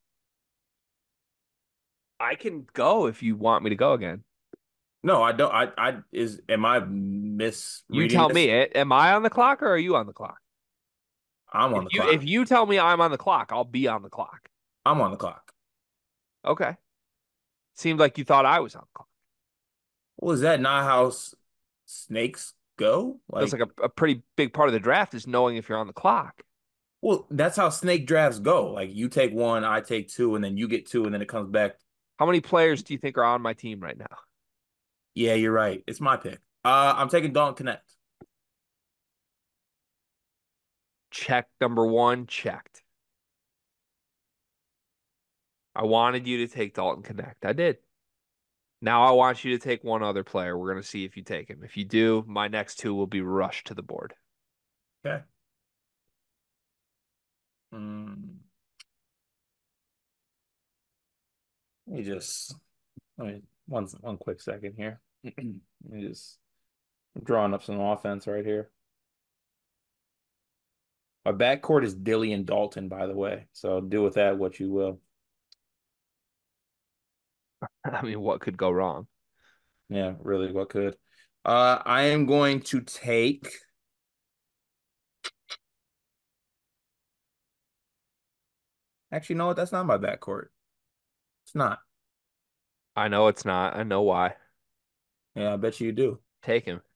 I can go if you want me to go again. No, I don't. Am I misreading You tell this? me. Am I on the clock or are you on the clock? I'm on the clock. If you tell me I'm on the clock, I'll be on the clock. I'm on the clock. Okay. Seemed like you thought I was on the clock. Well, is that not how snakes go? That's like a pretty big part of the draft is knowing if you're on the clock. Well, that's how snake drafts go. Like you take 1, I take 2, and then you get 2, and then it comes back. How many players do you think are on my team right now? Yeah, you're right. It's my pick. I'm taking Dalton Connect. Check number 1, checked. I wanted you to take Dalton Connect. I did. Now I want you to take one other player. We're going to see if you take him. If you do, my next two will be rushed to the board. Okay. Let me one quick second here. Let me just I'm drawing up some offense right here. My backcourt is Dilly and Dalton, by the way. So do with that what you will. I mean, what could go wrong? Yeah, really, what could? I am going to take. Actually, you know what? That's not my backcourt. It's not. I know it's not. I know why. Yeah, I bet you do. Take him.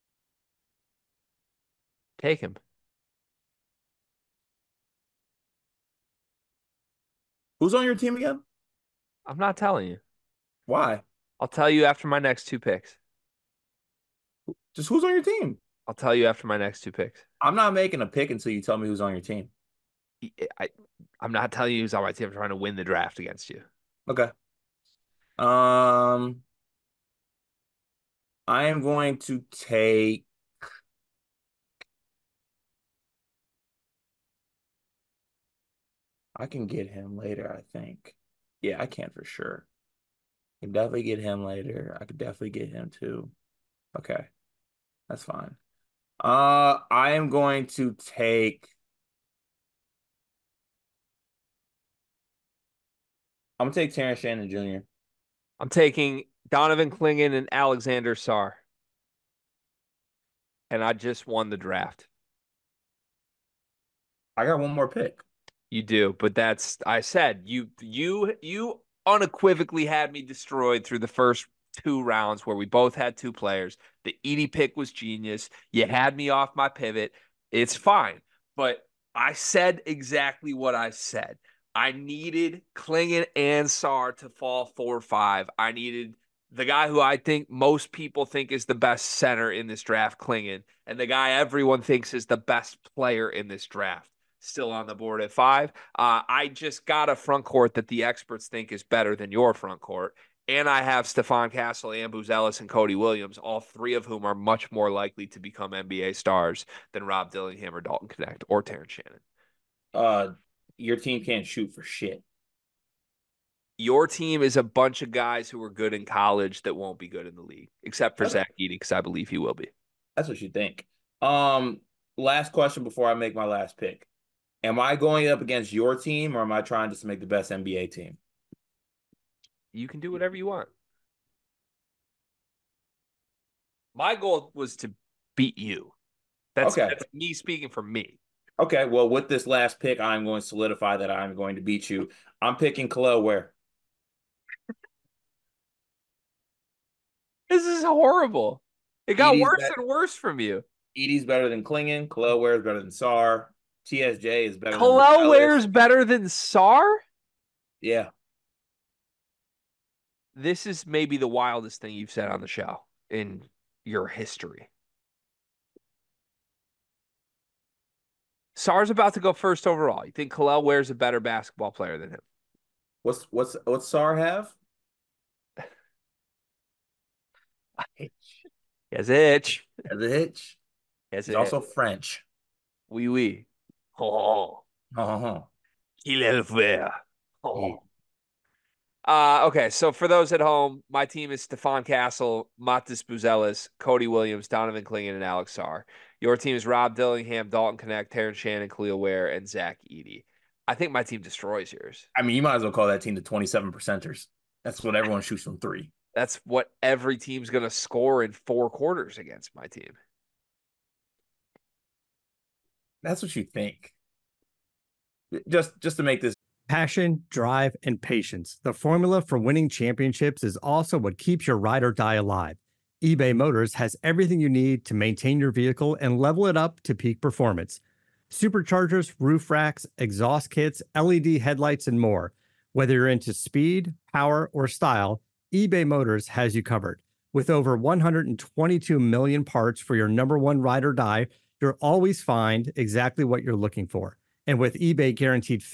Take him. Who's on your team again? I'm not telling you. Why? I'll tell you after my next two picks. Just who's on your team? I'll tell you after my next two picks. I'm not making a pick until you tell me who's on your team. I'm not telling you who's on my team. I'm trying to win the draft against you. Okay. I am going to take. I can get him later, I think. Yeah, I can for sure. I can definitely get him later. I could definitely get him too. Okay. That's fine. I am going to take. I'm gonna take Terrence Shannon Jr. I'm taking Donovan Clingan and Alexander Sarr. And I just won the draft. I got one more pick. You do, but I said you unequivocally had me destroyed through the first two rounds where we both had two players. The Edey pick was genius. You had me off my pivot. It's fine. But I said exactly what I said. I needed Clingan and Sarr to fall 4-5. I needed the guy who I think most people think is the best center in this draft, Clingan, and the guy everyone thinks is the best player in this draft, still on the board at 5. I just got a front court that the experts think is better than your front court. And I have Stephon Castle, Ambrose Ellis, and Cody Williams, all three of whom are much more likely to become NBA stars than Rob Dillingham or Dalton Connect or Terrence Shannon. Your team can't shoot for shit. Your team is a bunch of guys who were good in college that won't be good in the league, except for Zach Edey, because I believe he will be. That's what you think. Last question before I make my last pick. Am I going up against your team, or am I trying just to make the best NBA team? You can do whatever you want. My goal was to beat you. That's me speaking for me. Okay, well, with this last pick, I'm going to solidify that I'm going to beat you. I'm picking Kel'el Ware. This is horrible. It got worse and worse from you. Edey's better than Clingan. Kel'el Ware is better than Sarr. TSJ is better Kel'el Ware's better than Sarr? Yeah. This is maybe the wildest thing you've said on the show in your history. Sarr's about to go first overall. You think Kel'el Ware's a better basketball player than him? What's Sarr have? He has a hitch. Has a hitch. He's also French. Oui, oui. Oh. Kel'el Ware. Oh. Okay, so for those at home, my team is Stephon Castle, Matas Buzelis, Cody Williams, Donovan Clingan, and Alex Sarr. Your team is Rob Dillingham, Dalton Connect, Terrence Shannon, Kel'el Ware, and Zach Edey. I think my team destroys yours. I mean, you might as well call that team the 27%ers. That's what everyone shoots from 3. That's what every team's going to score in 4 quarters against my team. That's what you think. Just to make this. Passion, drive, and patience. The formula for winning championships is also what keeps your ride or die alive. eBay Motors has everything you need to maintain your vehicle and level it up to peak performance. Superchargers, roof racks, exhaust kits, LED headlights, and more. Whether you're into speed, power, or style, eBay Motors has you covered. With over 122 million parts for your number one ride or die, you'll always find exactly what you're looking for. And with eBay Guaranteed Fit,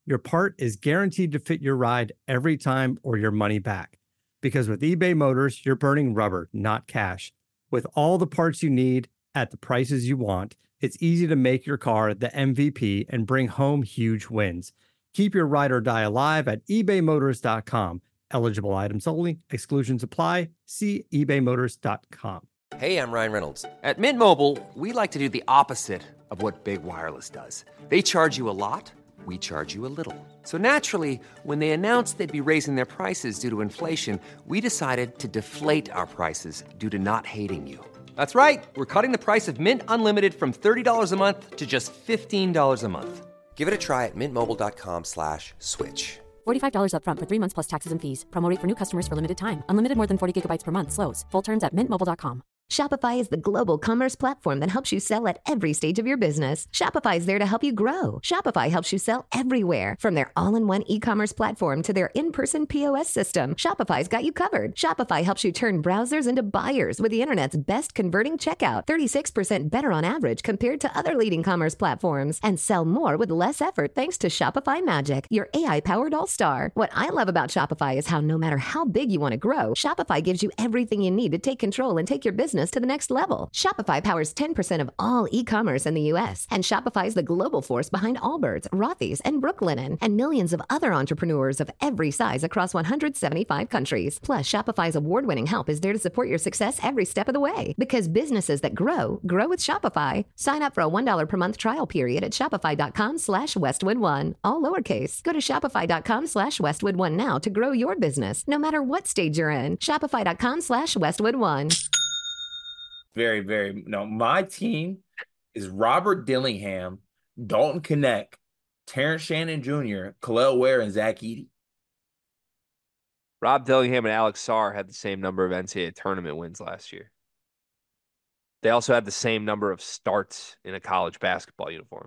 your part is guaranteed to fit your ride every time or your money back. Because with eBay Motors, you're burning rubber, not cash. With all the parts you need at the prices you want, it's easy to make your car the MVP and bring home huge wins. Keep your ride or die alive at ebaymotors.com. Eligible items only. Exclusions apply. See ebaymotors.com. Hey, I'm Ryan Reynolds. At Mint Mobile, we like to do the opposite of what Big Wireless does. They charge you a lot, we charge you a little. So naturally, when they announced they'd be raising their prices due to inflation, we decided to deflate our prices due to not hating you. That's right. We're cutting the price of Mint Unlimited from $30 a month to just $15 a month. Give it a try at mintmobile.com/switch. $45 upfront for 3 months plus taxes and fees. Promo rate for new customers for limited time. Unlimited more than 40 gigabytes per month. Slows full terms at mintmobile.com. Shopify is the global commerce platform that helps you sell at every stage of your business. Shopify is there to help you grow. Shopify helps you sell everywhere, from their all-in-one e-commerce platform to their in-person POS system. Shopify's got you covered. Shopify helps you turn browsers into buyers with the internet's best converting checkout, 36% better on average compared to other leading commerce platforms, and sell more with less effort thanks to Shopify Magic, your AI-powered all-star. What I love about Shopify is how no matter how big you want to grow, Shopify gives you everything you need to take control and take your business to the next level. Shopify powers 10% of all e-commerce in the U.S., and Shopify is the global force behind Allbirds, Rothy's, and Brooklinen, and millions of other entrepreneurs of every size across 175 countries. Plus, Shopify's award-winning help is there to support your success every step of the way. Because businesses that grow with Shopify. Sign up for a $1 per month trial period at shopify.com/Westwood1, all lowercase. Go to shopify.com/Westwood1 now to grow your business, no matter what stage you're in. Shopify.com/Westwood1. Very, very. No, my team is Robert Dillingham, Dalton Knecht, Terrence Shannon Jr., Khalil Ware, and Zach Edey. Rob Dillingham and Alex Sarr had the same number of NCAA tournament wins last year. They also had the same number of starts in a college basketball uniform.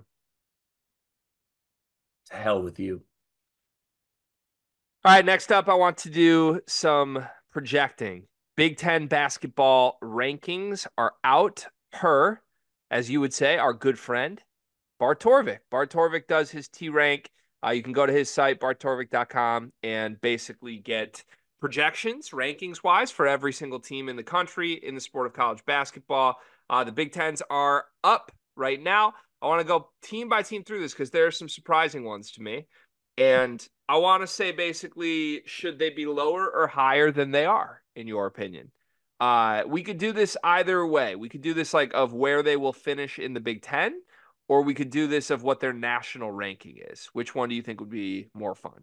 To hell with you. All right, next up, I want to do some projecting. Big Ten basketball rankings are out per, as you would say, our good friend, Bart Torvik. Bart Torvik does his T-Rank. You can go to his site, barttorvik.com, and basically get projections, rankings-wise, for every single team in the country in the sport of college basketball. The Big Tens are up right now. I want to go team by team through this because there are some surprising ones to me. And I want to say basically, should they be lower or higher than they are, in your opinion? We could do this either way. We could do this like of where they will finish in the Big Ten, or we could do this of what their national ranking is. Which one do you think would be more fun?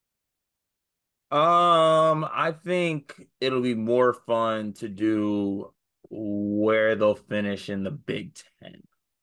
I think it'll be more fun to do where they'll finish in the Big Ten.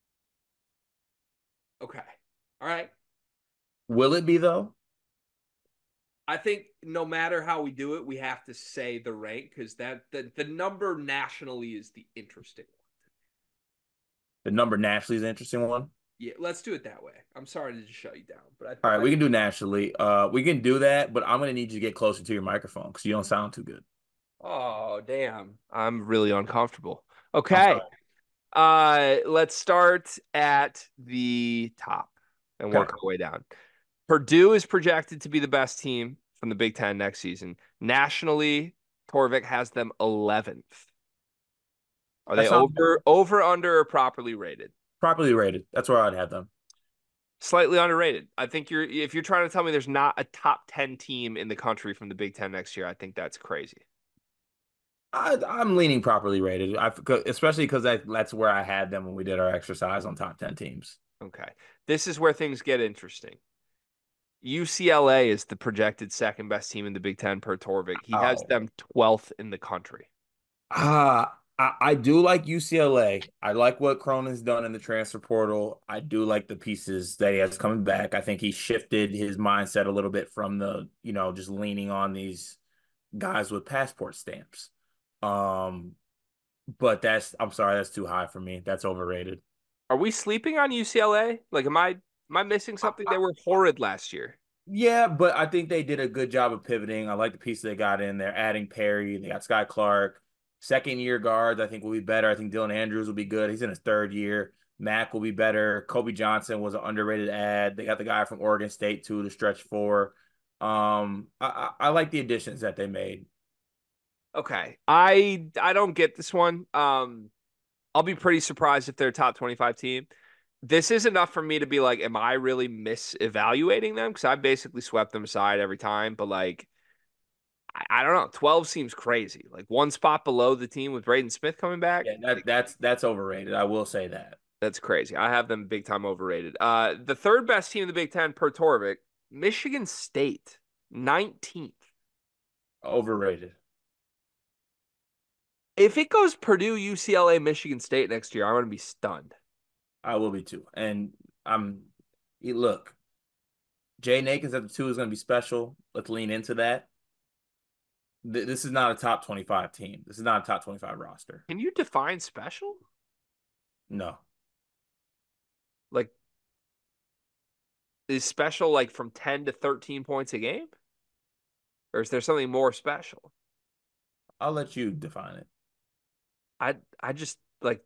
Okay. All right. Will it be, though? I think no matter how we do it, we have to say the rank because the number nationally is the interesting one. The number nationally is the interesting one? Yeah, let's do it that way. I'm sorry to just shut you down. But all right, we can do nationally. We can do that, but I'm going to need you to get closer to your microphone because you don't sound too good. Oh, damn. I'm really uncomfortable. Okay. Let's start at the top and work our way down. Purdue is projected to be the best team from the Big Ten next season. Nationally, Torvik has them 11th. Are they over, under, or properly rated? Properly rated. That's where I'd have them. Slightly underrated. I think if you're trying to tell me there's not a top 10 team in the country from the Big Ten next year, I think that's crazy. I'm leaning properly rated, especially because that's where I had them when we did our exercise on top 10 teams. Okay. This is where things get interesting. UCLA is the projected second best team in the Big Ten per Torvik. He has them 12th in the country. I do like UCLA. I like what Cronin's done in the transfer portal. I do like the pieces that he has coming back. I think he shifted his mindset a little bit from the, just leaning on these guys with passport stamps. But I'm sorry, that's too high for me. That's overrated. Are we sleeping on UCLA? Like, am I missing something? They were horrid last year. Yeah, but I think they did a good job of pivoting. I like the pieces they got in there, adding Perry. They got Sky Clark. Second-year guards, I think, will be better. I think Dylan Andrews will be good. He's in his third year. Mack will be better. Kobe Johnson was an underrated ad. They got the guy from Oregon State too to stretch for. I like the additions that they made. Okay. I don't get this one. I'll be pretty surprised if they're a top 25 team. This is enough for me to be like, am I really misevaluating them? Because I basically swept them aside every time. But like, I don't know. 12 seems crazy. Like one spot below the team with Braden Smith coming back. Yeah, that's overrated. I will say that. That's crazy. I have them big time overrated. The third best team in the Big Ten per Torvik, Michigan State, 19th. Overrated. If it goes Purdue, UCLA, Michigan State next year, I'm going to be stunned. I will be too. And look, Jay Nakins at the 2 is going to be special. Let's lean into that. This is not a top 25 team. This is not a top 25 roster. Can you define special? No. Like, is special like from 10 to 13 points a game? Or is there something more special? I'll let you define it. I just like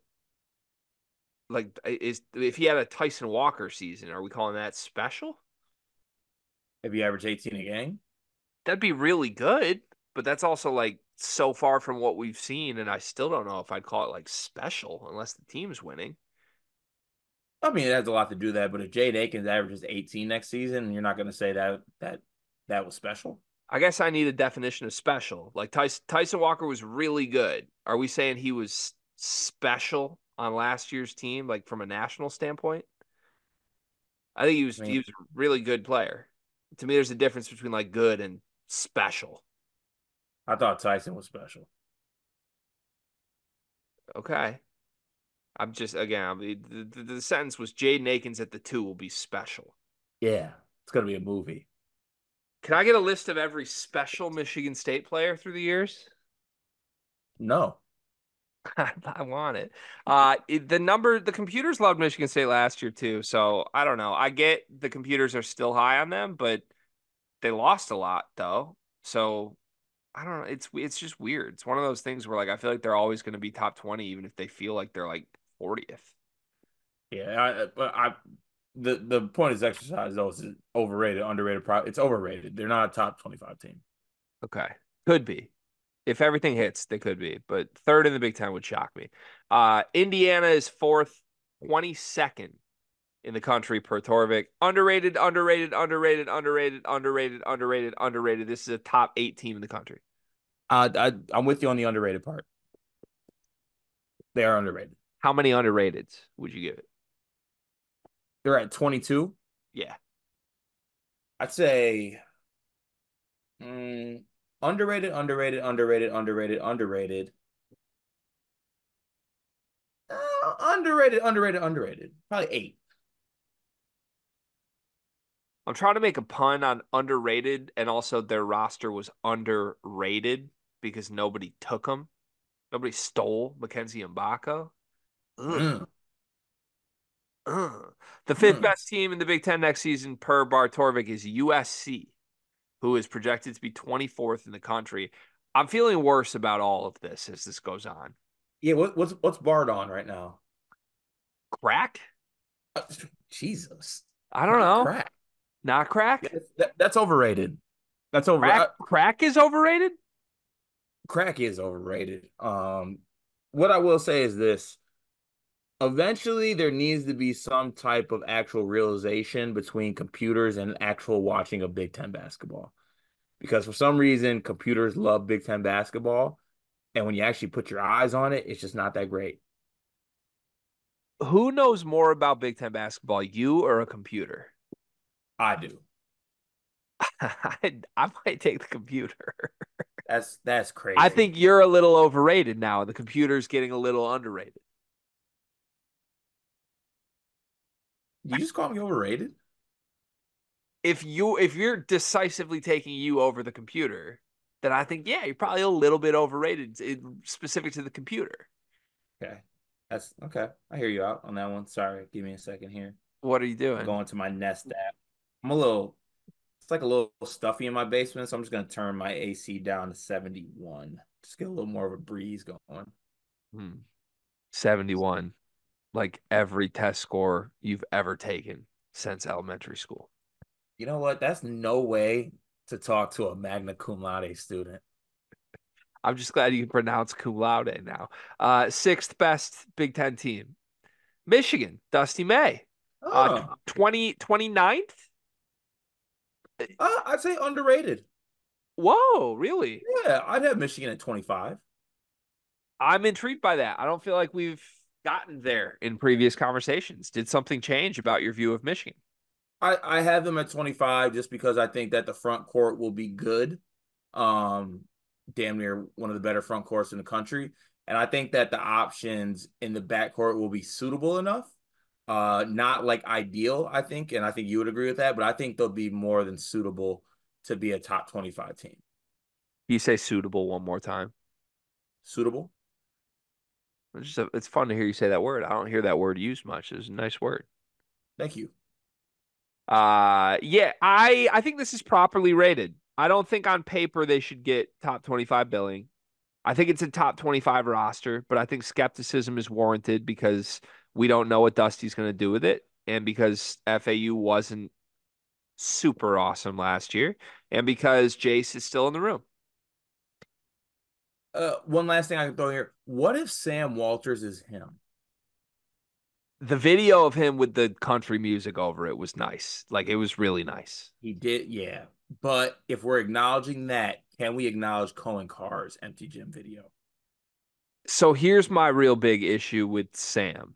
is if he had a Tyson Walker season, are we calling that special? If you average 18 a game? That'd be really good, but that's also like so far from what we've seen, and I still don't know if I'd call it like special unless the team's winning. I mean, it has a lot to do with that, but if Jade Akins averages 18 next season, you're not going to say that was special? I guess I need a definition of special. Like Tyson Walker was really good. Are we saying he was special on last year's team, like from a national standpoint? I think he was a really good player. To me, there's a difference between like good and special. I thought Tyson was special. Okay. I'm just, again, the sentence was Jaden Akins at the 2 will be special. Yeah, it's going to be a movie. Can I get a list of every special Michigan State player through the years? No. I want it. The computers loved Michigan State last year too. So I don't know. I get the computers are still high on them, but they lost a lot though. So I don't know. It's just weird. It's one of those things where like I feel like they're always going to be top 20, even if they feel like they're like 40th. Yeah, the point of this exercise though is overrated, underrated. It's overrated. They're not a top 25 team. Okay, could be. If everything hits, they could be, but third in the Big Ten would shock me. Indiana is fourth, 22nd in the country per Torvik. Underrated. This is a top 8 team in the country. I'm with you on the underrated part. They are underrated. How many underrateds would you give it? They're at 22. Yeah. I'd say underrated. Underrated. Probably 8. I'm trying to make a pun on underrated, and also their roster was underrated because nobody took them. Nobody stole Mackenzie Mbako. The fifth best team in the Big Ten next season per Bar Torvik is USC, who is projected to be 24th in the country. I'm feeling worse about all of this as this goes on. Yeah, what's Bard on right now? Crack? Jesus. I don't know. Crack. Not crack? That's overrated. That's overrated. Crack is overrated? Crack is overrated. What I will say is this. Eventually, there needs to be some type of actual realization between computers and actual watching of Big Ten basketball. Because for some reason, computers love Big Ten basketball. And when you actually put your eyes on it, it's just not that great. Who knows more about Big Ten basketball, you or a computer? I do. I might take the computer. That's crazy. I think you're a little overrated now. The computer's getting a little underrated. You just call me overrated? If you're decisively taking you over the computer, then I think, yeah, you're probably a little bit overrated, specific to the computer. Okay. That's okay. I hear you out on that one. Sorry. Give me a second here. What are you doing? I'm going to my Nest app. It's like a little stuffy in my basement, so I'm just going to turn my AC down to 71. Just get a little more of a breeze going. 71. like every test score you've ever taken since elementary school. You know what? That's no way to talk to a magna cum laude student. I'm just glad you can pronounce cum laude now. Sixth best Big Ten team, Michigan, Dusty May. Oh, 29th? I'd say underrated. Whoa, really? Yeah, I'd have Michigan at 25. I'm intrigued by that. I don't feel like we've gotten there in previous conversations. Did something change about your view of Michigan? I have them at 25 just because I think that the front court will be good. Um, Damn near one of the better front courts in the country. And I think that the options in the back court will be suitable enough. Not like ideal, I think, and I think you would agree with that, but I think they'll be more than suitable to be a top 25 team. You say suitable one more time. Suitable? It's fun to hear you say that word. I don't hear that word used much. It's a nice word. Thank you. Yeah, I think this is properly rated. I don't think on paper they should get top 25 billing. I think it's a top 25 roster, but I think skepticism is warranted because we don't know what Dusty's going to do with it, and because FAU wasn't super awesome last year, and because Jace is still in the room. One last thing I can throw here. What if Sam Walters is him? The video of him with the country music over it was nice. Like, it was really nice. He did, yeah. But if we're acknowledging that, can we acknowledge Cohen Carr's empty gym video? So here's my real big issue with Sam.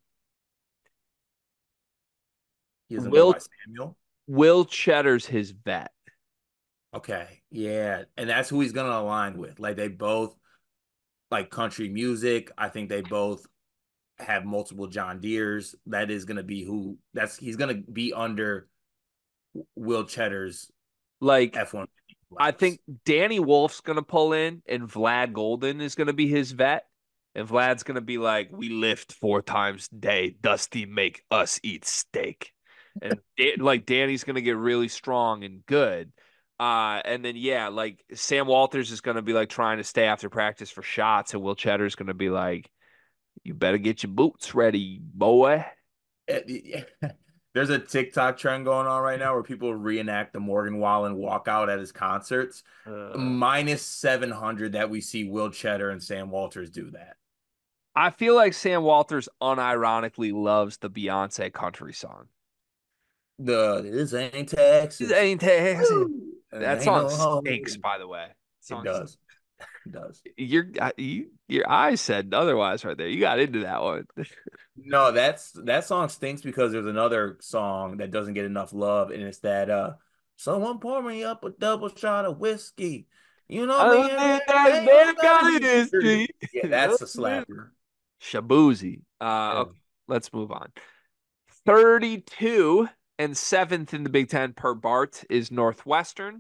He doesn't go by Samuel. Will Cheddar's his vet. Okay, yeah. And that's who he's going to align with. Like, they both like country music. I think they both have multiple John Deeres. That is going to be he's going to be under Will Cheddar's like F1. I think Danny Wolf's going to pull in and Vlad Golden is going to be his vet. And Vlad's going to be like, we lift 4 times a day. Dusty make us eat steak. And like Danny's going to get really strong and good. And then, yeah, like Sam Walters is going to be like trying to stay after practice for shots. And Will Cheddar's going to be like, you better get your boots ready, boy. There's a TikTok trend going on right now where people reenact the Morgan Wallen walkout at his concerts. Minus 700 that we see Will Cheddar and Sam Walters do that. I feel like Sam Walters unironically loves the Beyonce country song. This ain't Texas. This ain't Texas. That song no stinks, by the way. It does. It does. Your eyes said otherwise right there. You got into that one. No, that song stinks because there's another song that doesn't get enough love, and it's that someone pour me up a double shot of whiskey. You know me. Yeah, that's a slapper. Shabuzi. Okay, let's move on. 32 and 7th in the Big Ten per Bart is Northwestern.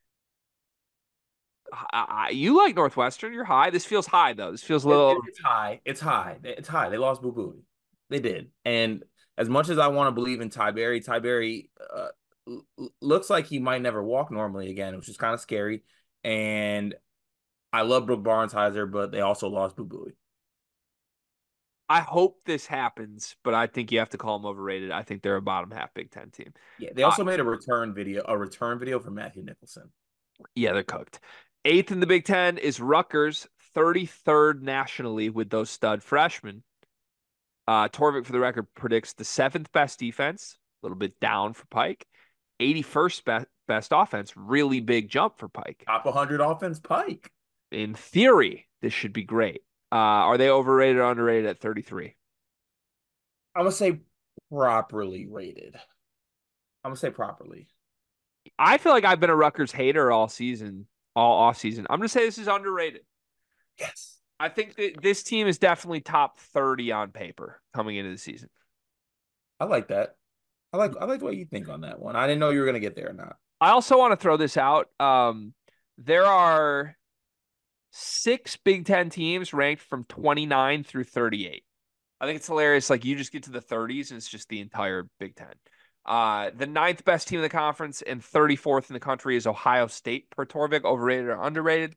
You like Northwestern? You're high. This feels high though. This feels a little. It's high. It's high. It's high. They lost Boo Buie. They did. And as much as I want to believe in Ty Berry looks like he might never walk normally again, which is kind of scary. And I love Brooke Barnsheiser, but they also lost Boo Buie. I hope this happens, but I think you have to call them overrated. I think they're a bottom half Big Ten team. Yeah, they also made a return video for Matthew Nicholson. Yeah, they're cooked. 8th in the Big Ten is Rutgers, 33rd nationally with those stud freshmen. Torvik, for the record, predicts the 7th best defense, a little bit down for Pike. 81st best offense, really big jump for Pike. Top 100 offense, Pike. In theory, this should be great. Are they overrated or underrated at 33? I'm going to say properly rated. I'm going to say properly. I feel like I've been a Rutgers hater all season, all off season. I'm going to say this is underrated. Yes. I think that this team is definitely top 30 on paper coming into the season. I like that. I like what you think on that one. I didn't know you were going to get there or not. I also want to throw this out. There are 6 Big Ten teams ranked from 29 through 38. I think it's hilarious. Like, you just get to the 30s and it's just the entire Big Ten. The 9th best team in the conference and 34th in the country is Ohio State per Torvik. Overrated or underrated?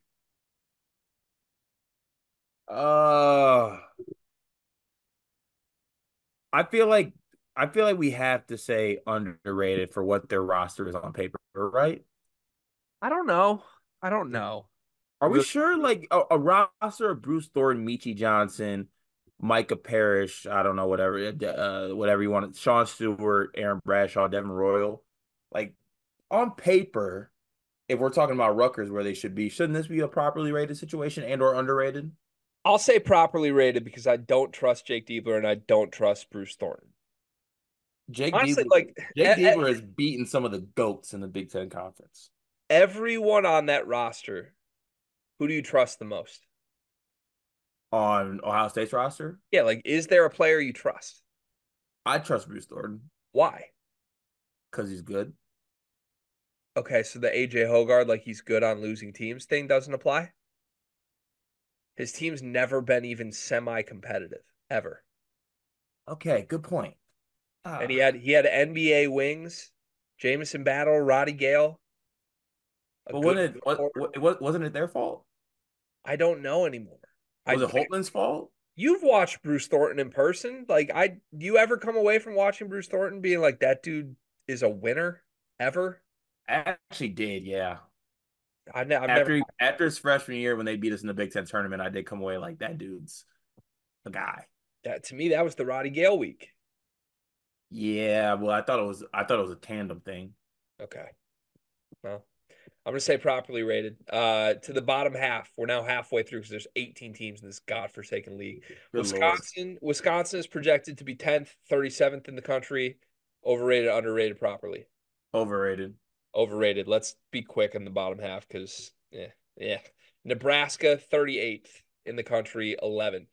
I feel like we have to say underrated for what their roster is on paper, right? I don't know. I don't know. Are we Really, sure? Like a roster of Bruce Thornton, Michi Johnson, Micah Parrish, I don't know, whatever you want, Sean Stewart, Aaron Bradshaw, Devin Royal. Like on paper, if we're talking about Rutgers where they should be, shouldn't this be a properly rated situation and or underrated? I'll say properly rated because I don't trust Jake Diebler and I don't trust Bruce Thornton. Jake Honestly, Diebler, like Jake Diebler has beaten some of the GOATs in the Big Ten Conference. everyone on that roster, who do you trust the most? On Ohio State's roster, Yeah, like is there a player you trust? I trust Bruce Thornton Why? because he's good. Okay, so the AJ Hogard, like he's good on losing teams thing doesn't apply. His team's never been even semi-competitive ever. Okay, good point. And he had NBA wings, Jamison Battle, Roddy Gale. But wasn't it their fault? I don't know anymore. Was it Holtman's fault? You've watched Bruce Thornton in person. Like you ever come away from watching Bruce Thornton being like that dude is a winner ever? I actually did, yeah. I've never. After his freshman year when they beat us in the Big Ten tournament, I did come away like that dude's a guy. To me, that was the Roddy Gale week. Yeah, well, I thought it was a tandem thing. Okay. Well, I'm gonna say properly rated. To the bottom half. We're now halfway through because there's 18 teams in this godforsaken league. Good Lord. Wisconsin is projected to be 10th, 37th in the country. Overrated, underrated, properly. Overrated. Overrated. Let's be quick in the bottom half because yeah. Nebraska 38th in the country, 11th.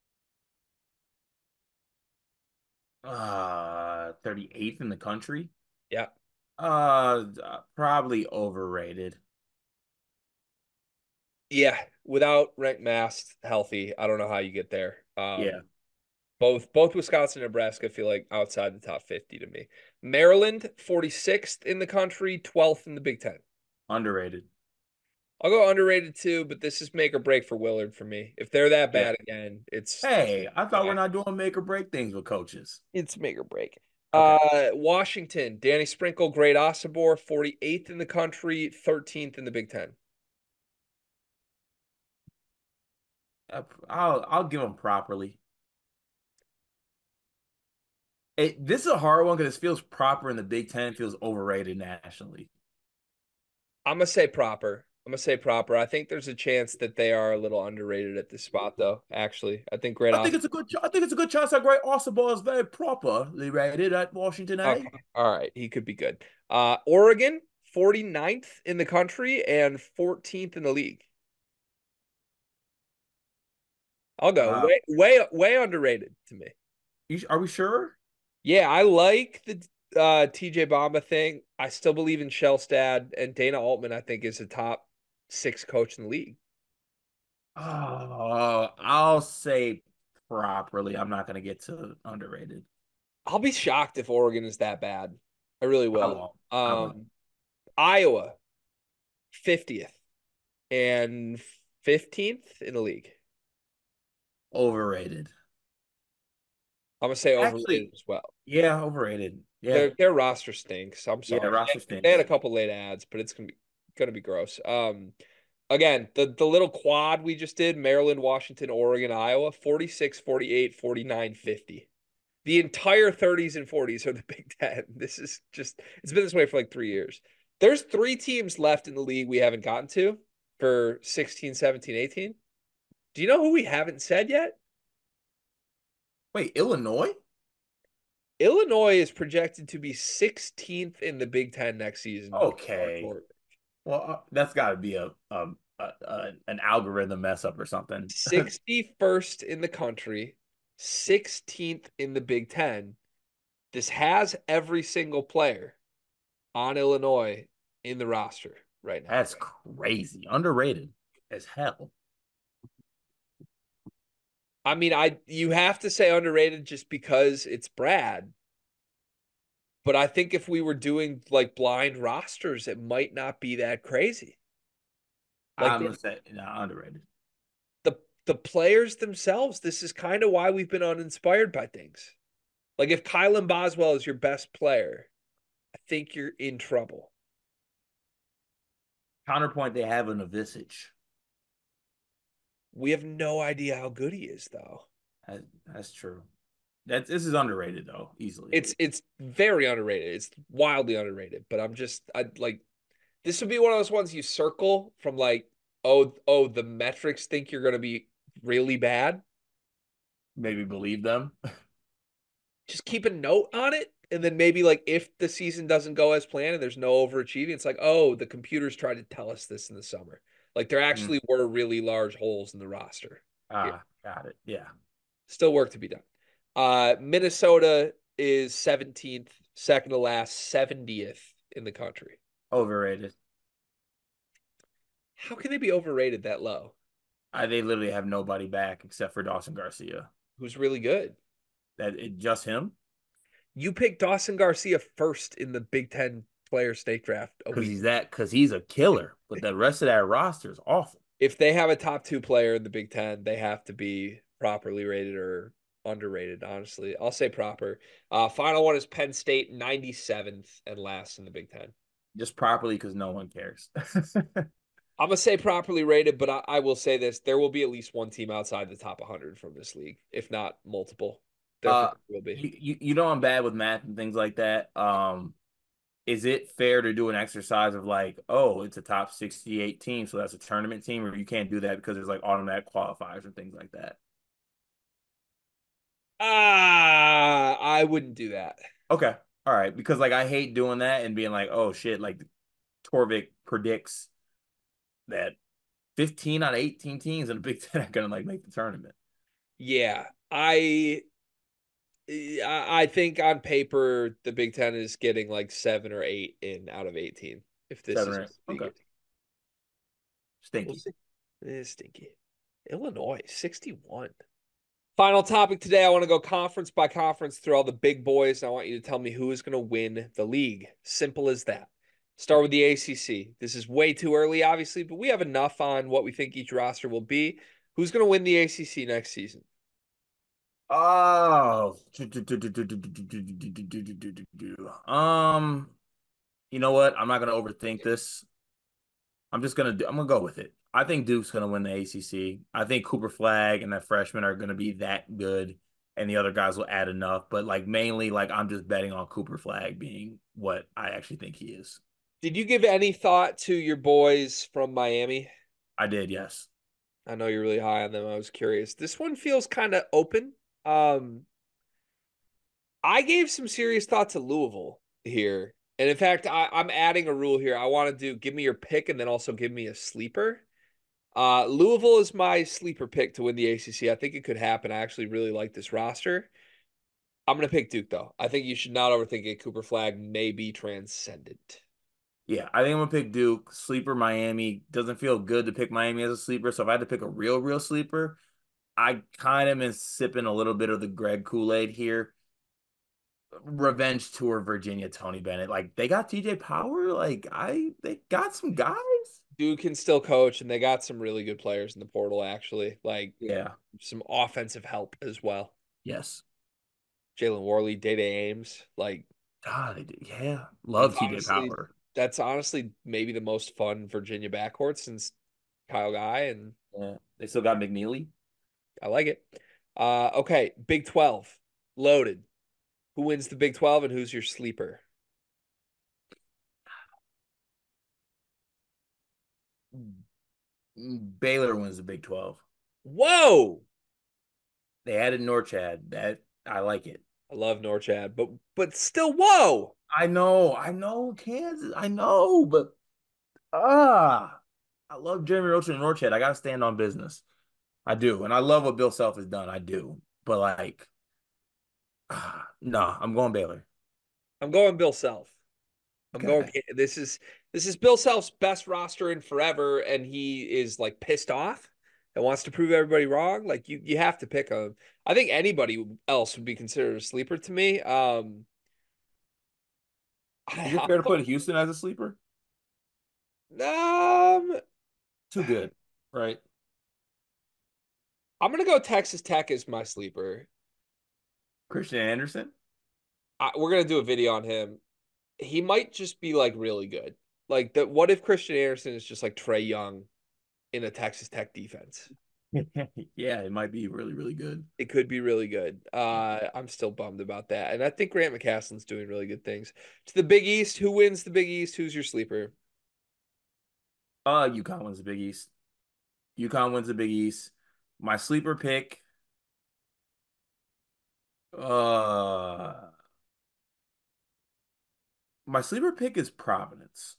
38th in the country. Yeah. Probably overrated. Yeah, without ranked mass healthy, I don't know how you get there. Yeah. Both Wisconsin and Nebraska feel like outside the top 50 to me. Maryland, 46th in the country, 12th in the Big Ten. Underrated. I'll go underrated too, but this is make or break for Willard for me. If they're that bad again, it's Hey, I thought we're not doing make or break things with coaches. It's make or break. Okay. Washington, Danny Sprinkle, Great Osobor, 48th in the country, 13th in the Big Ten. I'll give them properly. This is a hard one because it feels proper in the Big Ten, feels overrated nationally. I'm gonna say proper. I think there's a chance that they are a little underrated at this spot, though. Actually, I think I think it's a good chance that Great Osobor is very properly rated at Washington A. Okay. All right, he could be good. Oregon, 49th in the country and 14th in the league. I'll go way underrated to me. Are we sure? Yeah, I like the TJ Bamba thing. I still believe in Shellstad, and Dana Altman, I think, is a top 6 coach in the league. Oh, I'll say properly. I'm not going to get to underrated. I'll be shocked if Oregon is that bad. I really will. I won't. Iowa, 50th and 15th in the league. Overrated. I'm gonna say overrated Actually, as well. Yeah, overrated. Yeah, Their roster stinks. I'm sorry. Yeah, roster stinks. They had a couple late ads, but it's gonna be gross. Again, the little quad we just did, Maryland, Washington, Oregon, Iowa, 46, 48, 49, 50. The entire 30s and 40s are the Big Ten. This is just, it's been this way for like 3 years. There's 3 teams left in the league we haven't gotten to for 16, 17, 18. Do you know who we haven't said yet? Wait, Illinois? Illinois is projected to be 16th in the Big Ten next season. Okay. Well, that's got to be an algorithm mess up or something. 61st in the country, 16th in the Big Ten. This has every single player on Illinois in the roster right now. That's crazy. Underrated as hell. I mean, you have to say underrated just because it's Brad. But I think if we were doing like blind rosters, it might not be that crazy. Like I'm gonna say underrated. The players themselves, this is kind of why we've been uninspired by things. Like if Kylan Boswell is your best player, I think you're in trouble. Counterpoint, they have a Novicic. We have no idea how good he is, though. That's true. This is underrated though, easily. It's very underrated. It's wildly underrated. But I like this would be one of those ones you circle from like, oh, the metrics think you're gonna be really bad. Maybe believe them. Just keep a note on it. And then maybe like if the season doesn't go as planned and there's no overachieving, it's like, oh, the computers tried to tell us this in the summer. Like there actually were really large holes in the roster. Got it. Yeah. Still work to be done. Minnesota is 17th, second to last, 70th in the country. Overrated. How can they be overrated that low? They literally have nobody back except for Dawson Garcia. Who's really good? Just him? You picked Dawson Garcia first in the Big Ten player stake draft. Because he's a killer. But the rest of that roster is awful. If they have a top 2 player in the Big Ten, they have to be properly rated or underrated, honestly. I'll say proper. Final one is Penn State, 97th and last in the Big Ten. Just properly because no one cares. I'm going to say properly rated, but I will say this. There will be at least one team outside the top 100 from this league, if not multiple. There will be. You know I'm bad with math and things like that. Is it fair to do an exercise of like, oh, it's a top 68 team, so that's a tournament team, or you can't do that because there's like automatic qualifiers and things like that? I wouldn't do that. Okay. All right. Because like I hate doing that and being like, oh shit, like Torvik predicts that 15 out of 18 teams in the Big Ten are gonna like make the tournament. Yeah. I think on paper the Big Ten is getting like 7 or 8 in out of 18. If this is okay. Stinky. It is stinky. Illinois, 61. Final topic today. I want to go conference by conference through all the big boys. And I want you to tell me who is going to win the league. Simple as that. Start with the ACC. This is way too early, obviously, but we have enough on what we think each roster will be. Who's going to win the ACC next season? Oh, you know what? I'm not gonna overthink this. I'm gonna go with it. I think Duke's gonna win the ACC. I think Cooper Flagg and that freshman are gonna be that good, and the other guys will add enough. But like mainly, like I'm just betting on Cooper Flagg being what I actually think he is. Did you give any thought to your boys from Miami? I did, yes. I know you're really high on them. I was curious. This one feels kind of open. I gave some serious thought to Louisville here. And in fact, I'm adding a rule here. I want to do give me your pick and then also give me a sleeper. Louisville is my sleeper pick to win the ACC. I think it could happen. I actually really like this roster. I'm going to pick Duke, though. I think you should not overthink it. Cooper Flagg may be transcendent. Yeah, I think I'm going to pick Duke. Sleeper Miami. Doesn't feel good to pick Miami as a sleeper. So if I had to pick a real sleeper, I kind of am sipping a little bit of the Greg Kool-Aid here. Revenge tour Virginia, Tony Bennett. Like they got TJ Power. They got some guys. Duke can still coach, and they got some really good players in the portal, actually. Like, yeah, some offensive help as well. Yes. Jalen Warley, Day-Day Ames. Like, God, yeah. Love TJ Power. That's honestly maybe the most fun Virginia backcourt since Kyle Guy. And yeah, they still got McNeely. I like it. Okay, Big 12. Loaded. Who wins the Big 12 and who's your sleeper? Baylor wins the Big 12. Whoa! They added Norchad. That I like it. I love Norchad, but still, whoa! I know, Kansas. I know, but I love Jeremy Roach and Norchad. I gotta stand on business. I do, and I love what Bill Self has done. I do, but like, no, I'm going Baylor. I'm going Bill Self. This is Bill Self's best roster in forever, and he is like pissed off and wants to prove everybody wrong. Like you have to pick him. I think anybody else would be considered a sleeper to me. Is it fair to put Houston as a sleeper? Too good, right? I'm gonna go Texas Tech as my sleeper. Christian Anderson? we're gonna do a video on him. He might just be like really good. Like what if Christian Anderson is just like Trae Young in a Texas Tech defense? Yeah, it might be really, really good. It could be really good. I'm still bummed about that. And I think Grant McCaslin's doing really good things. To the Big East, who wins the Big East? Who's your sleeper? UConn wins the Big East. UConn wins the Big East. My sleeper pick. My sleeper pick is Providence.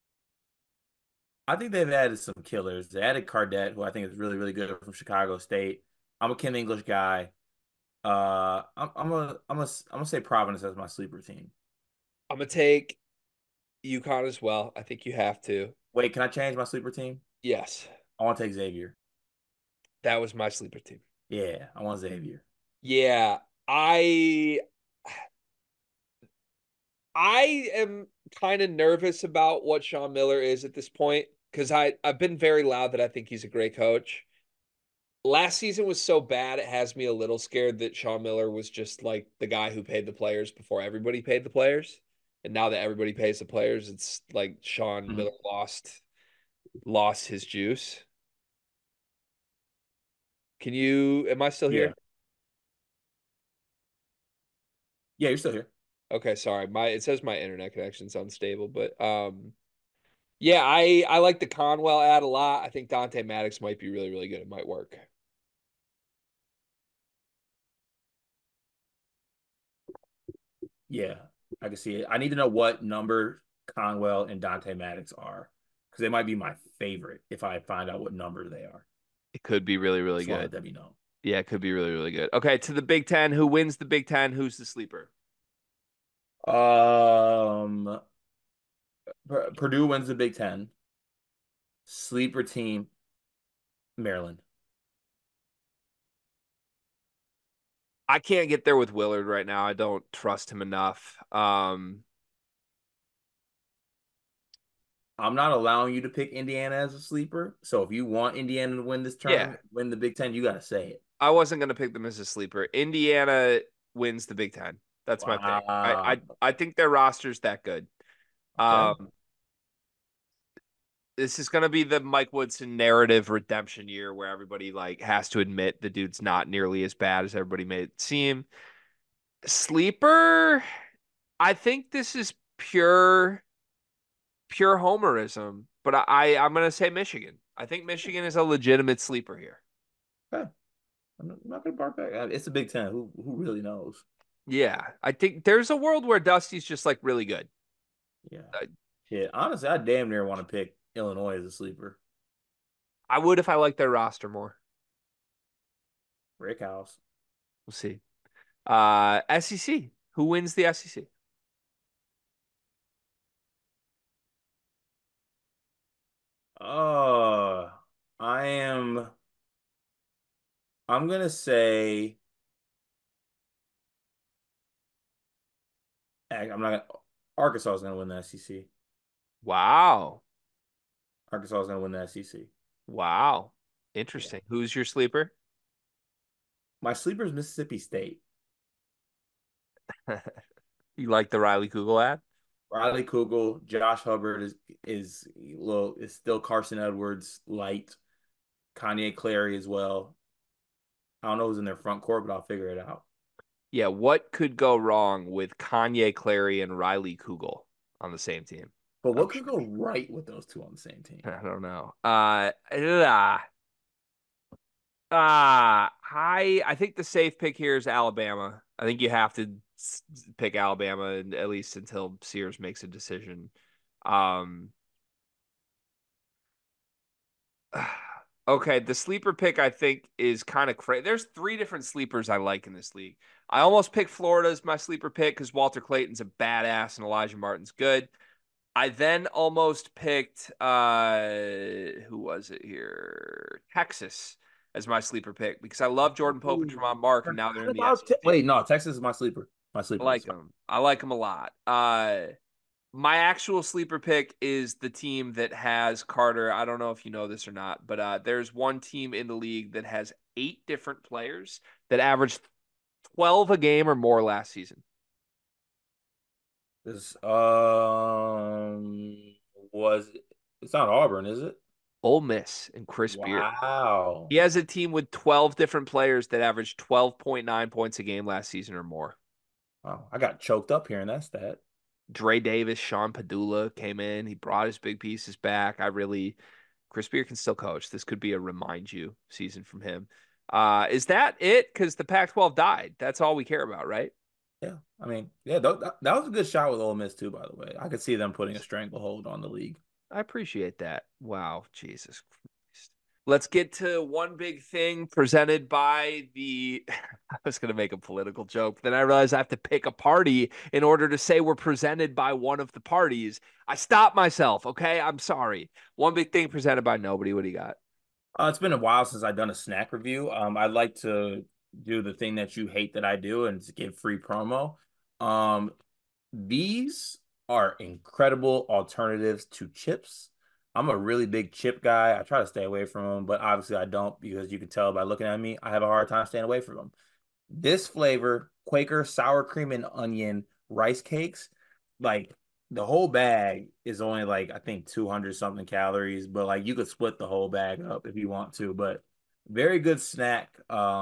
I think they've added some killers. They added Cardette, who I think is really, really good from Chicago State. I'm a Kim English guy. I'm gonna say Providence as my sleeper team. I'm gonna take UConn as well. I think you have to. Wait, can I change my sleeper team? Yes. I want to take Xavier. That was my sleeper team. Yeah, I want Xavier. Yeah, I am kind of nervous about what Sean Miller is at this point because I've been very loud that I think he's a great coach. Last season was so bad, it has me a little scared that Sean Miller was just like the guy who paid the players before everybody paid the players. And now that everybody pays the players, it's like Sean Miller lost his juice. Am I still here? Yeah, you're still here. Okay, sorry. It says my internet connection's unstable, but yeah, I like the Conwell ad a lot. I think Dante Maddox might be really, really good. It might work. Yeah, I can see it. I need to know what number Conwell and Dante Maddox are because they might be my favorite if I find out what number they are. It could be really, really good. Let me know. Yeah, it could be really, really good. Okay, to the Big Ten. Who wins the Big Ten? Who's the sleeper? Purdue wins the Big Ten. Sleeper team, Maryland. I can't get there with Willard right now. I don't trust him enough. I'm not allowing you to pick Indiana as a sleeper. So if you want Indiana to win this tournament, win the Big Ten, you got to say it. I wasn't going to pick them as a sleeper. Indiana wins the Big Ten. That's my pick. I think their roster's that good. Okay. This is going to be the Mike Woodson narrative redemption year where everybody like has to admit the dude's not nearly as bad as everybody made it seem. Sleeper, I think this is pure homerism, but I'm going to say Michigan. I think Michigan is a legitimate sleeper here. Okay. I'm not going to bark back. It's a Big Ten. Who really knows? Yeah, I think there's a world where Dusty's just like really good. Yeah. Honestly, I damn near want to pick Illinois as a sleeper. I would if I liked their roster more. Rick House. We'll see. SEC. Who wins the SEC? I'm gonna say Arkansas is gonna win the SEC. Wow. Arkansas is gonna win the SEC. Wow. Interesting. Yeah. Who's your sleeper? My sleeper is Mississippi State. You like the Riley Kugel ad? Riley Kugel, Josh Hubbard is still Carson Edwards light. Kanye Clary as well. I don't know who's in their front court, but I'll figure it out. Yeah, what could go wrong with Kanye Clary and Riley Kugel on the same team? But what could go right with those two on the same team? I don't know. I think the safe pick here is Alabama. I think you have to pick Alabama at least until Sears makes a decision. Okay, the sleeper pick I think is kind of crazy. There's 3 different sleepers I like in this league. I almost picked Florida as my sleeper pick because Walter Clayton's a badass and Elijah Martin's good. I then almost picked who was it here? Texas as my sleeper pick because I love Jordan Pope and Tremont Mark, and now they're in the SEC. Wait, no, Texas is my sleeper. My sleeper. I like them. I like them a lot. My actual sleeper pick is the team that has Carter. I don't know if you know this or not, but there's one team in the league that has 8 different players that averaged 12 a game or more last season. This was it's not Auburn, is it? Ole Miss and Chris Beard. Wow. He has a team with 12 different players that averaged 12.9 points a game last season or more. Wow. I got choked up hearing that stat. Dre Davis, Sean Padula came in. He brought his big pieces back. Chris Beard can still coach. This could be a remind you season from him. Is that it? Because the Pac-12 died. That's all we care about, right? Yeah. I mean, yeah, that was a good shot with Ole Miss too, by the way. I could see them putting a stranglehold on the league. I appreciate that. Wow, Jesus Christ. Let's get to one big thing presented by the I was going to make a political joke, but then I realized I have to pick a party in order to say we're presented by one of the parties. I stopped myself, okay? I'm sorry. One big thing presented by nobody. What do you got? It's been a while since I've done a snack review. I'd like to do the thing that you hate that I do and give free promo. Um, these are incredible alternatives to chips. I'm a really big chip guy. I try to stay away from them, but obviously I don't because you can tell by looking at me, I have a hard time staying away from them. This flavor, Quaker sour cream and onion rice cakes, like the whole bag is only like I think 200 something calories, but like you could split the whole bag up if you want to, but very good snack.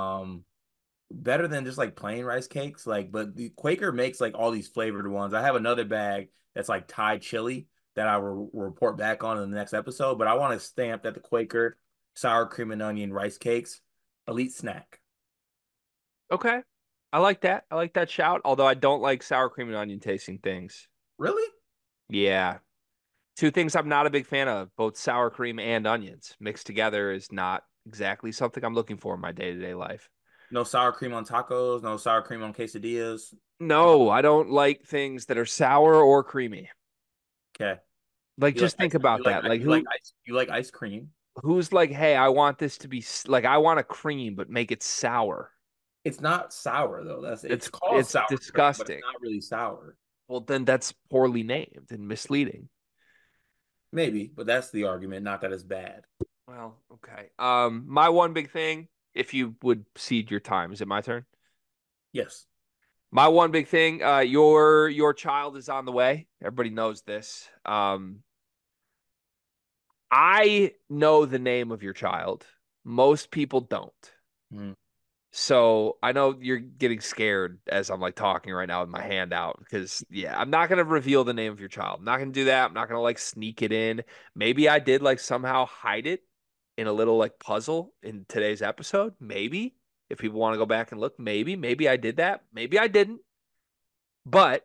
Better than just like plain rice cakes. Like, but the Quaker makes like all these flavored ones. I have another bag that's like Thai chili that I will report back on in the next episode. But I want to stamp that the Quaker sour cream and onion rice cakes, elite snack. Okay. I like that. I like that shout, although I don't like sour cream and onion tasting things. Really? Yeah. Two things I'm not a big fan of, both sour cream and onions mixed together is not exactly something I'm looking for in my day-to-day life. No sour cream on tacos, no sour cream on quesadillas. No, I don't like things that are sour or creamy. Okay. Like, just think about that. Like, you like ice cream? who's like, hey, I want this to be like, I want a cream, but make it sour. It's not sour though. It's It's called it's sour cream, but disgusting. it's not really sour. Well, then that's poorly named and misleading. Maybe, but that's the argument, not that it's bad. Well, okay. My one big thing, if you would cede your time, is it my turn? Yes. My one big thing, your child is on the way. Everybody knows this. I know the name of your child. Most people don't. Mm. So I know you're getting scared as I'm like talking right now with my hand out because yeah, I'm not gonna reveal the name of your child. I'm not gonna do that. I'm not gonna like sneak it in. Maybe I did like somehow hide it in a little like puzzle in today's episode. Maybe if people want to go back and look, maybe I did that. Maybe I didn't. But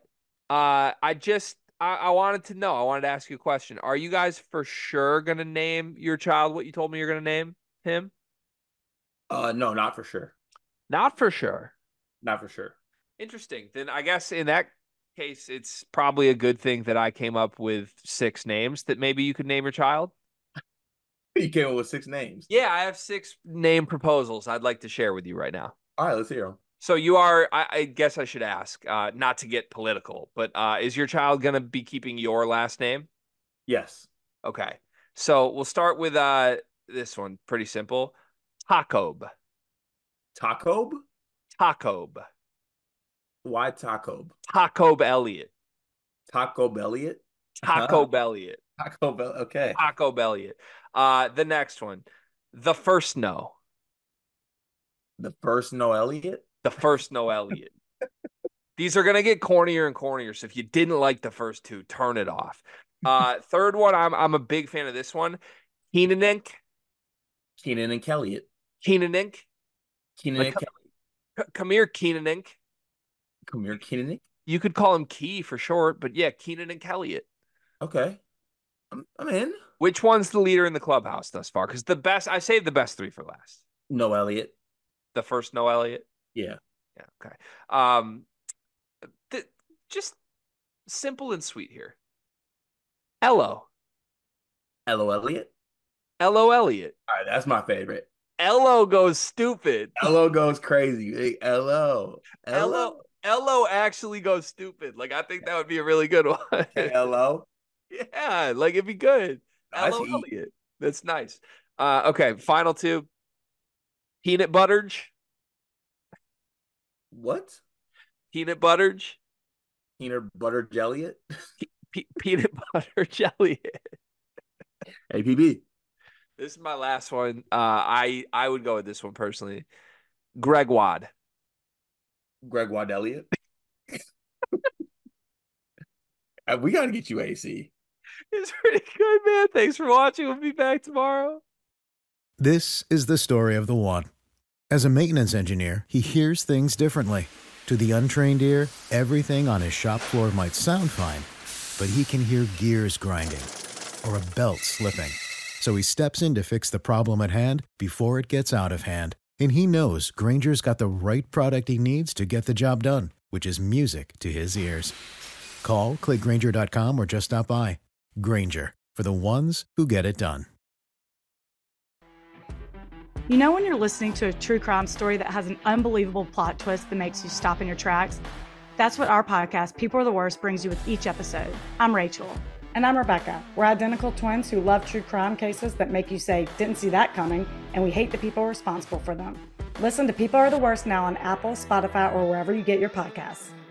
I wanted to know. I wanted to ask you a question. Are you guys for sure gonna name your child what you told me you're gonna name him? No, not for sure. Not for sure. Not for sure. Interesting. Then I guess in that case, it's probably a good thing that I came up with 6 names that maybe you could name your child. You came up with 6 names. Yeah, I have 6 name proposals I'd like to share with you right now. All right, let's hear them. So you are, I guess I should ask, not to get political, but is your child going to be keeping your last name? Yes. Okay. So we'll start with this one. Pretty simple. Tacob. Tacob? Tacob. Why Tacob? Tacob Elliott. Taco Elliott? Tacob Elliott. Taco Bell. Okay. Tacob Elliott. The next one. The first no. The first no Elliott? The first no Elliott. These are going to get cornier and cornier. So if you didn't like the first 2, turn it off. Third one, I'm a big fan of this one. Keenanink. Keenan and Kelliott. Keenanink. Keenan and Kelly. Come here, Keenanink. Come here, Keenan. You could call him Key for short, but yeah, Keenan and Elliott. Okay. I'm in. Which one's the leader in the clubhouse thus far? Because I saved the best 3 for last. No Elliott. The first no Elliott? Yeah. Yeah, okay. Just simple and sweet here. Ello. Ello Elliott? Ello Elliott. All right, that's my favorite. Ello goes stupid. Ello goes crazy. Hey, Ello. Ello actually goes stupid. Like, I think that would be a really good one. Hey, Ello. Yeah, like it'd be good. Nice Ello Elliott. That's nice. Okay, final 2. Peanut Butterge. What? Peanut Butterge. Peanut butter jelly it. Peanut butter jelly. APB. This is my last one. I would go with this one personally. Greg Wad. Greg Wad Elliott. We got to get you AC. It's pretty good, man. Thanks for watching. We'll be back tomorrow. This is the story of the one. As a maintenance engineer, he hears things differently. To the untrained ear, everything on his shop floor might sound fine, but he can hear gears grinding or a belt slipping. So he steps in to fix the problem at hand before it gets out of hand. And he knows Grainger's got the right product he needs to get the job done, which is music to his ears. Call, click Grainger.com, or just stop by. Grainger, for the ones who get it done. You know when you're listening to a true crime story that has an unbelievable plot twist that makes you stop in your tracks? That's what our podcast, People Are the Worst, brings you with each episode. I'm Rachel. And I'm Rebecca. We're identical twins who love true crime cases that make you say, didn't see that coming, and we hate the people responsible for them. Listen to People Are the Worst now on Apple, Spotify, or wherever you get your podcasts.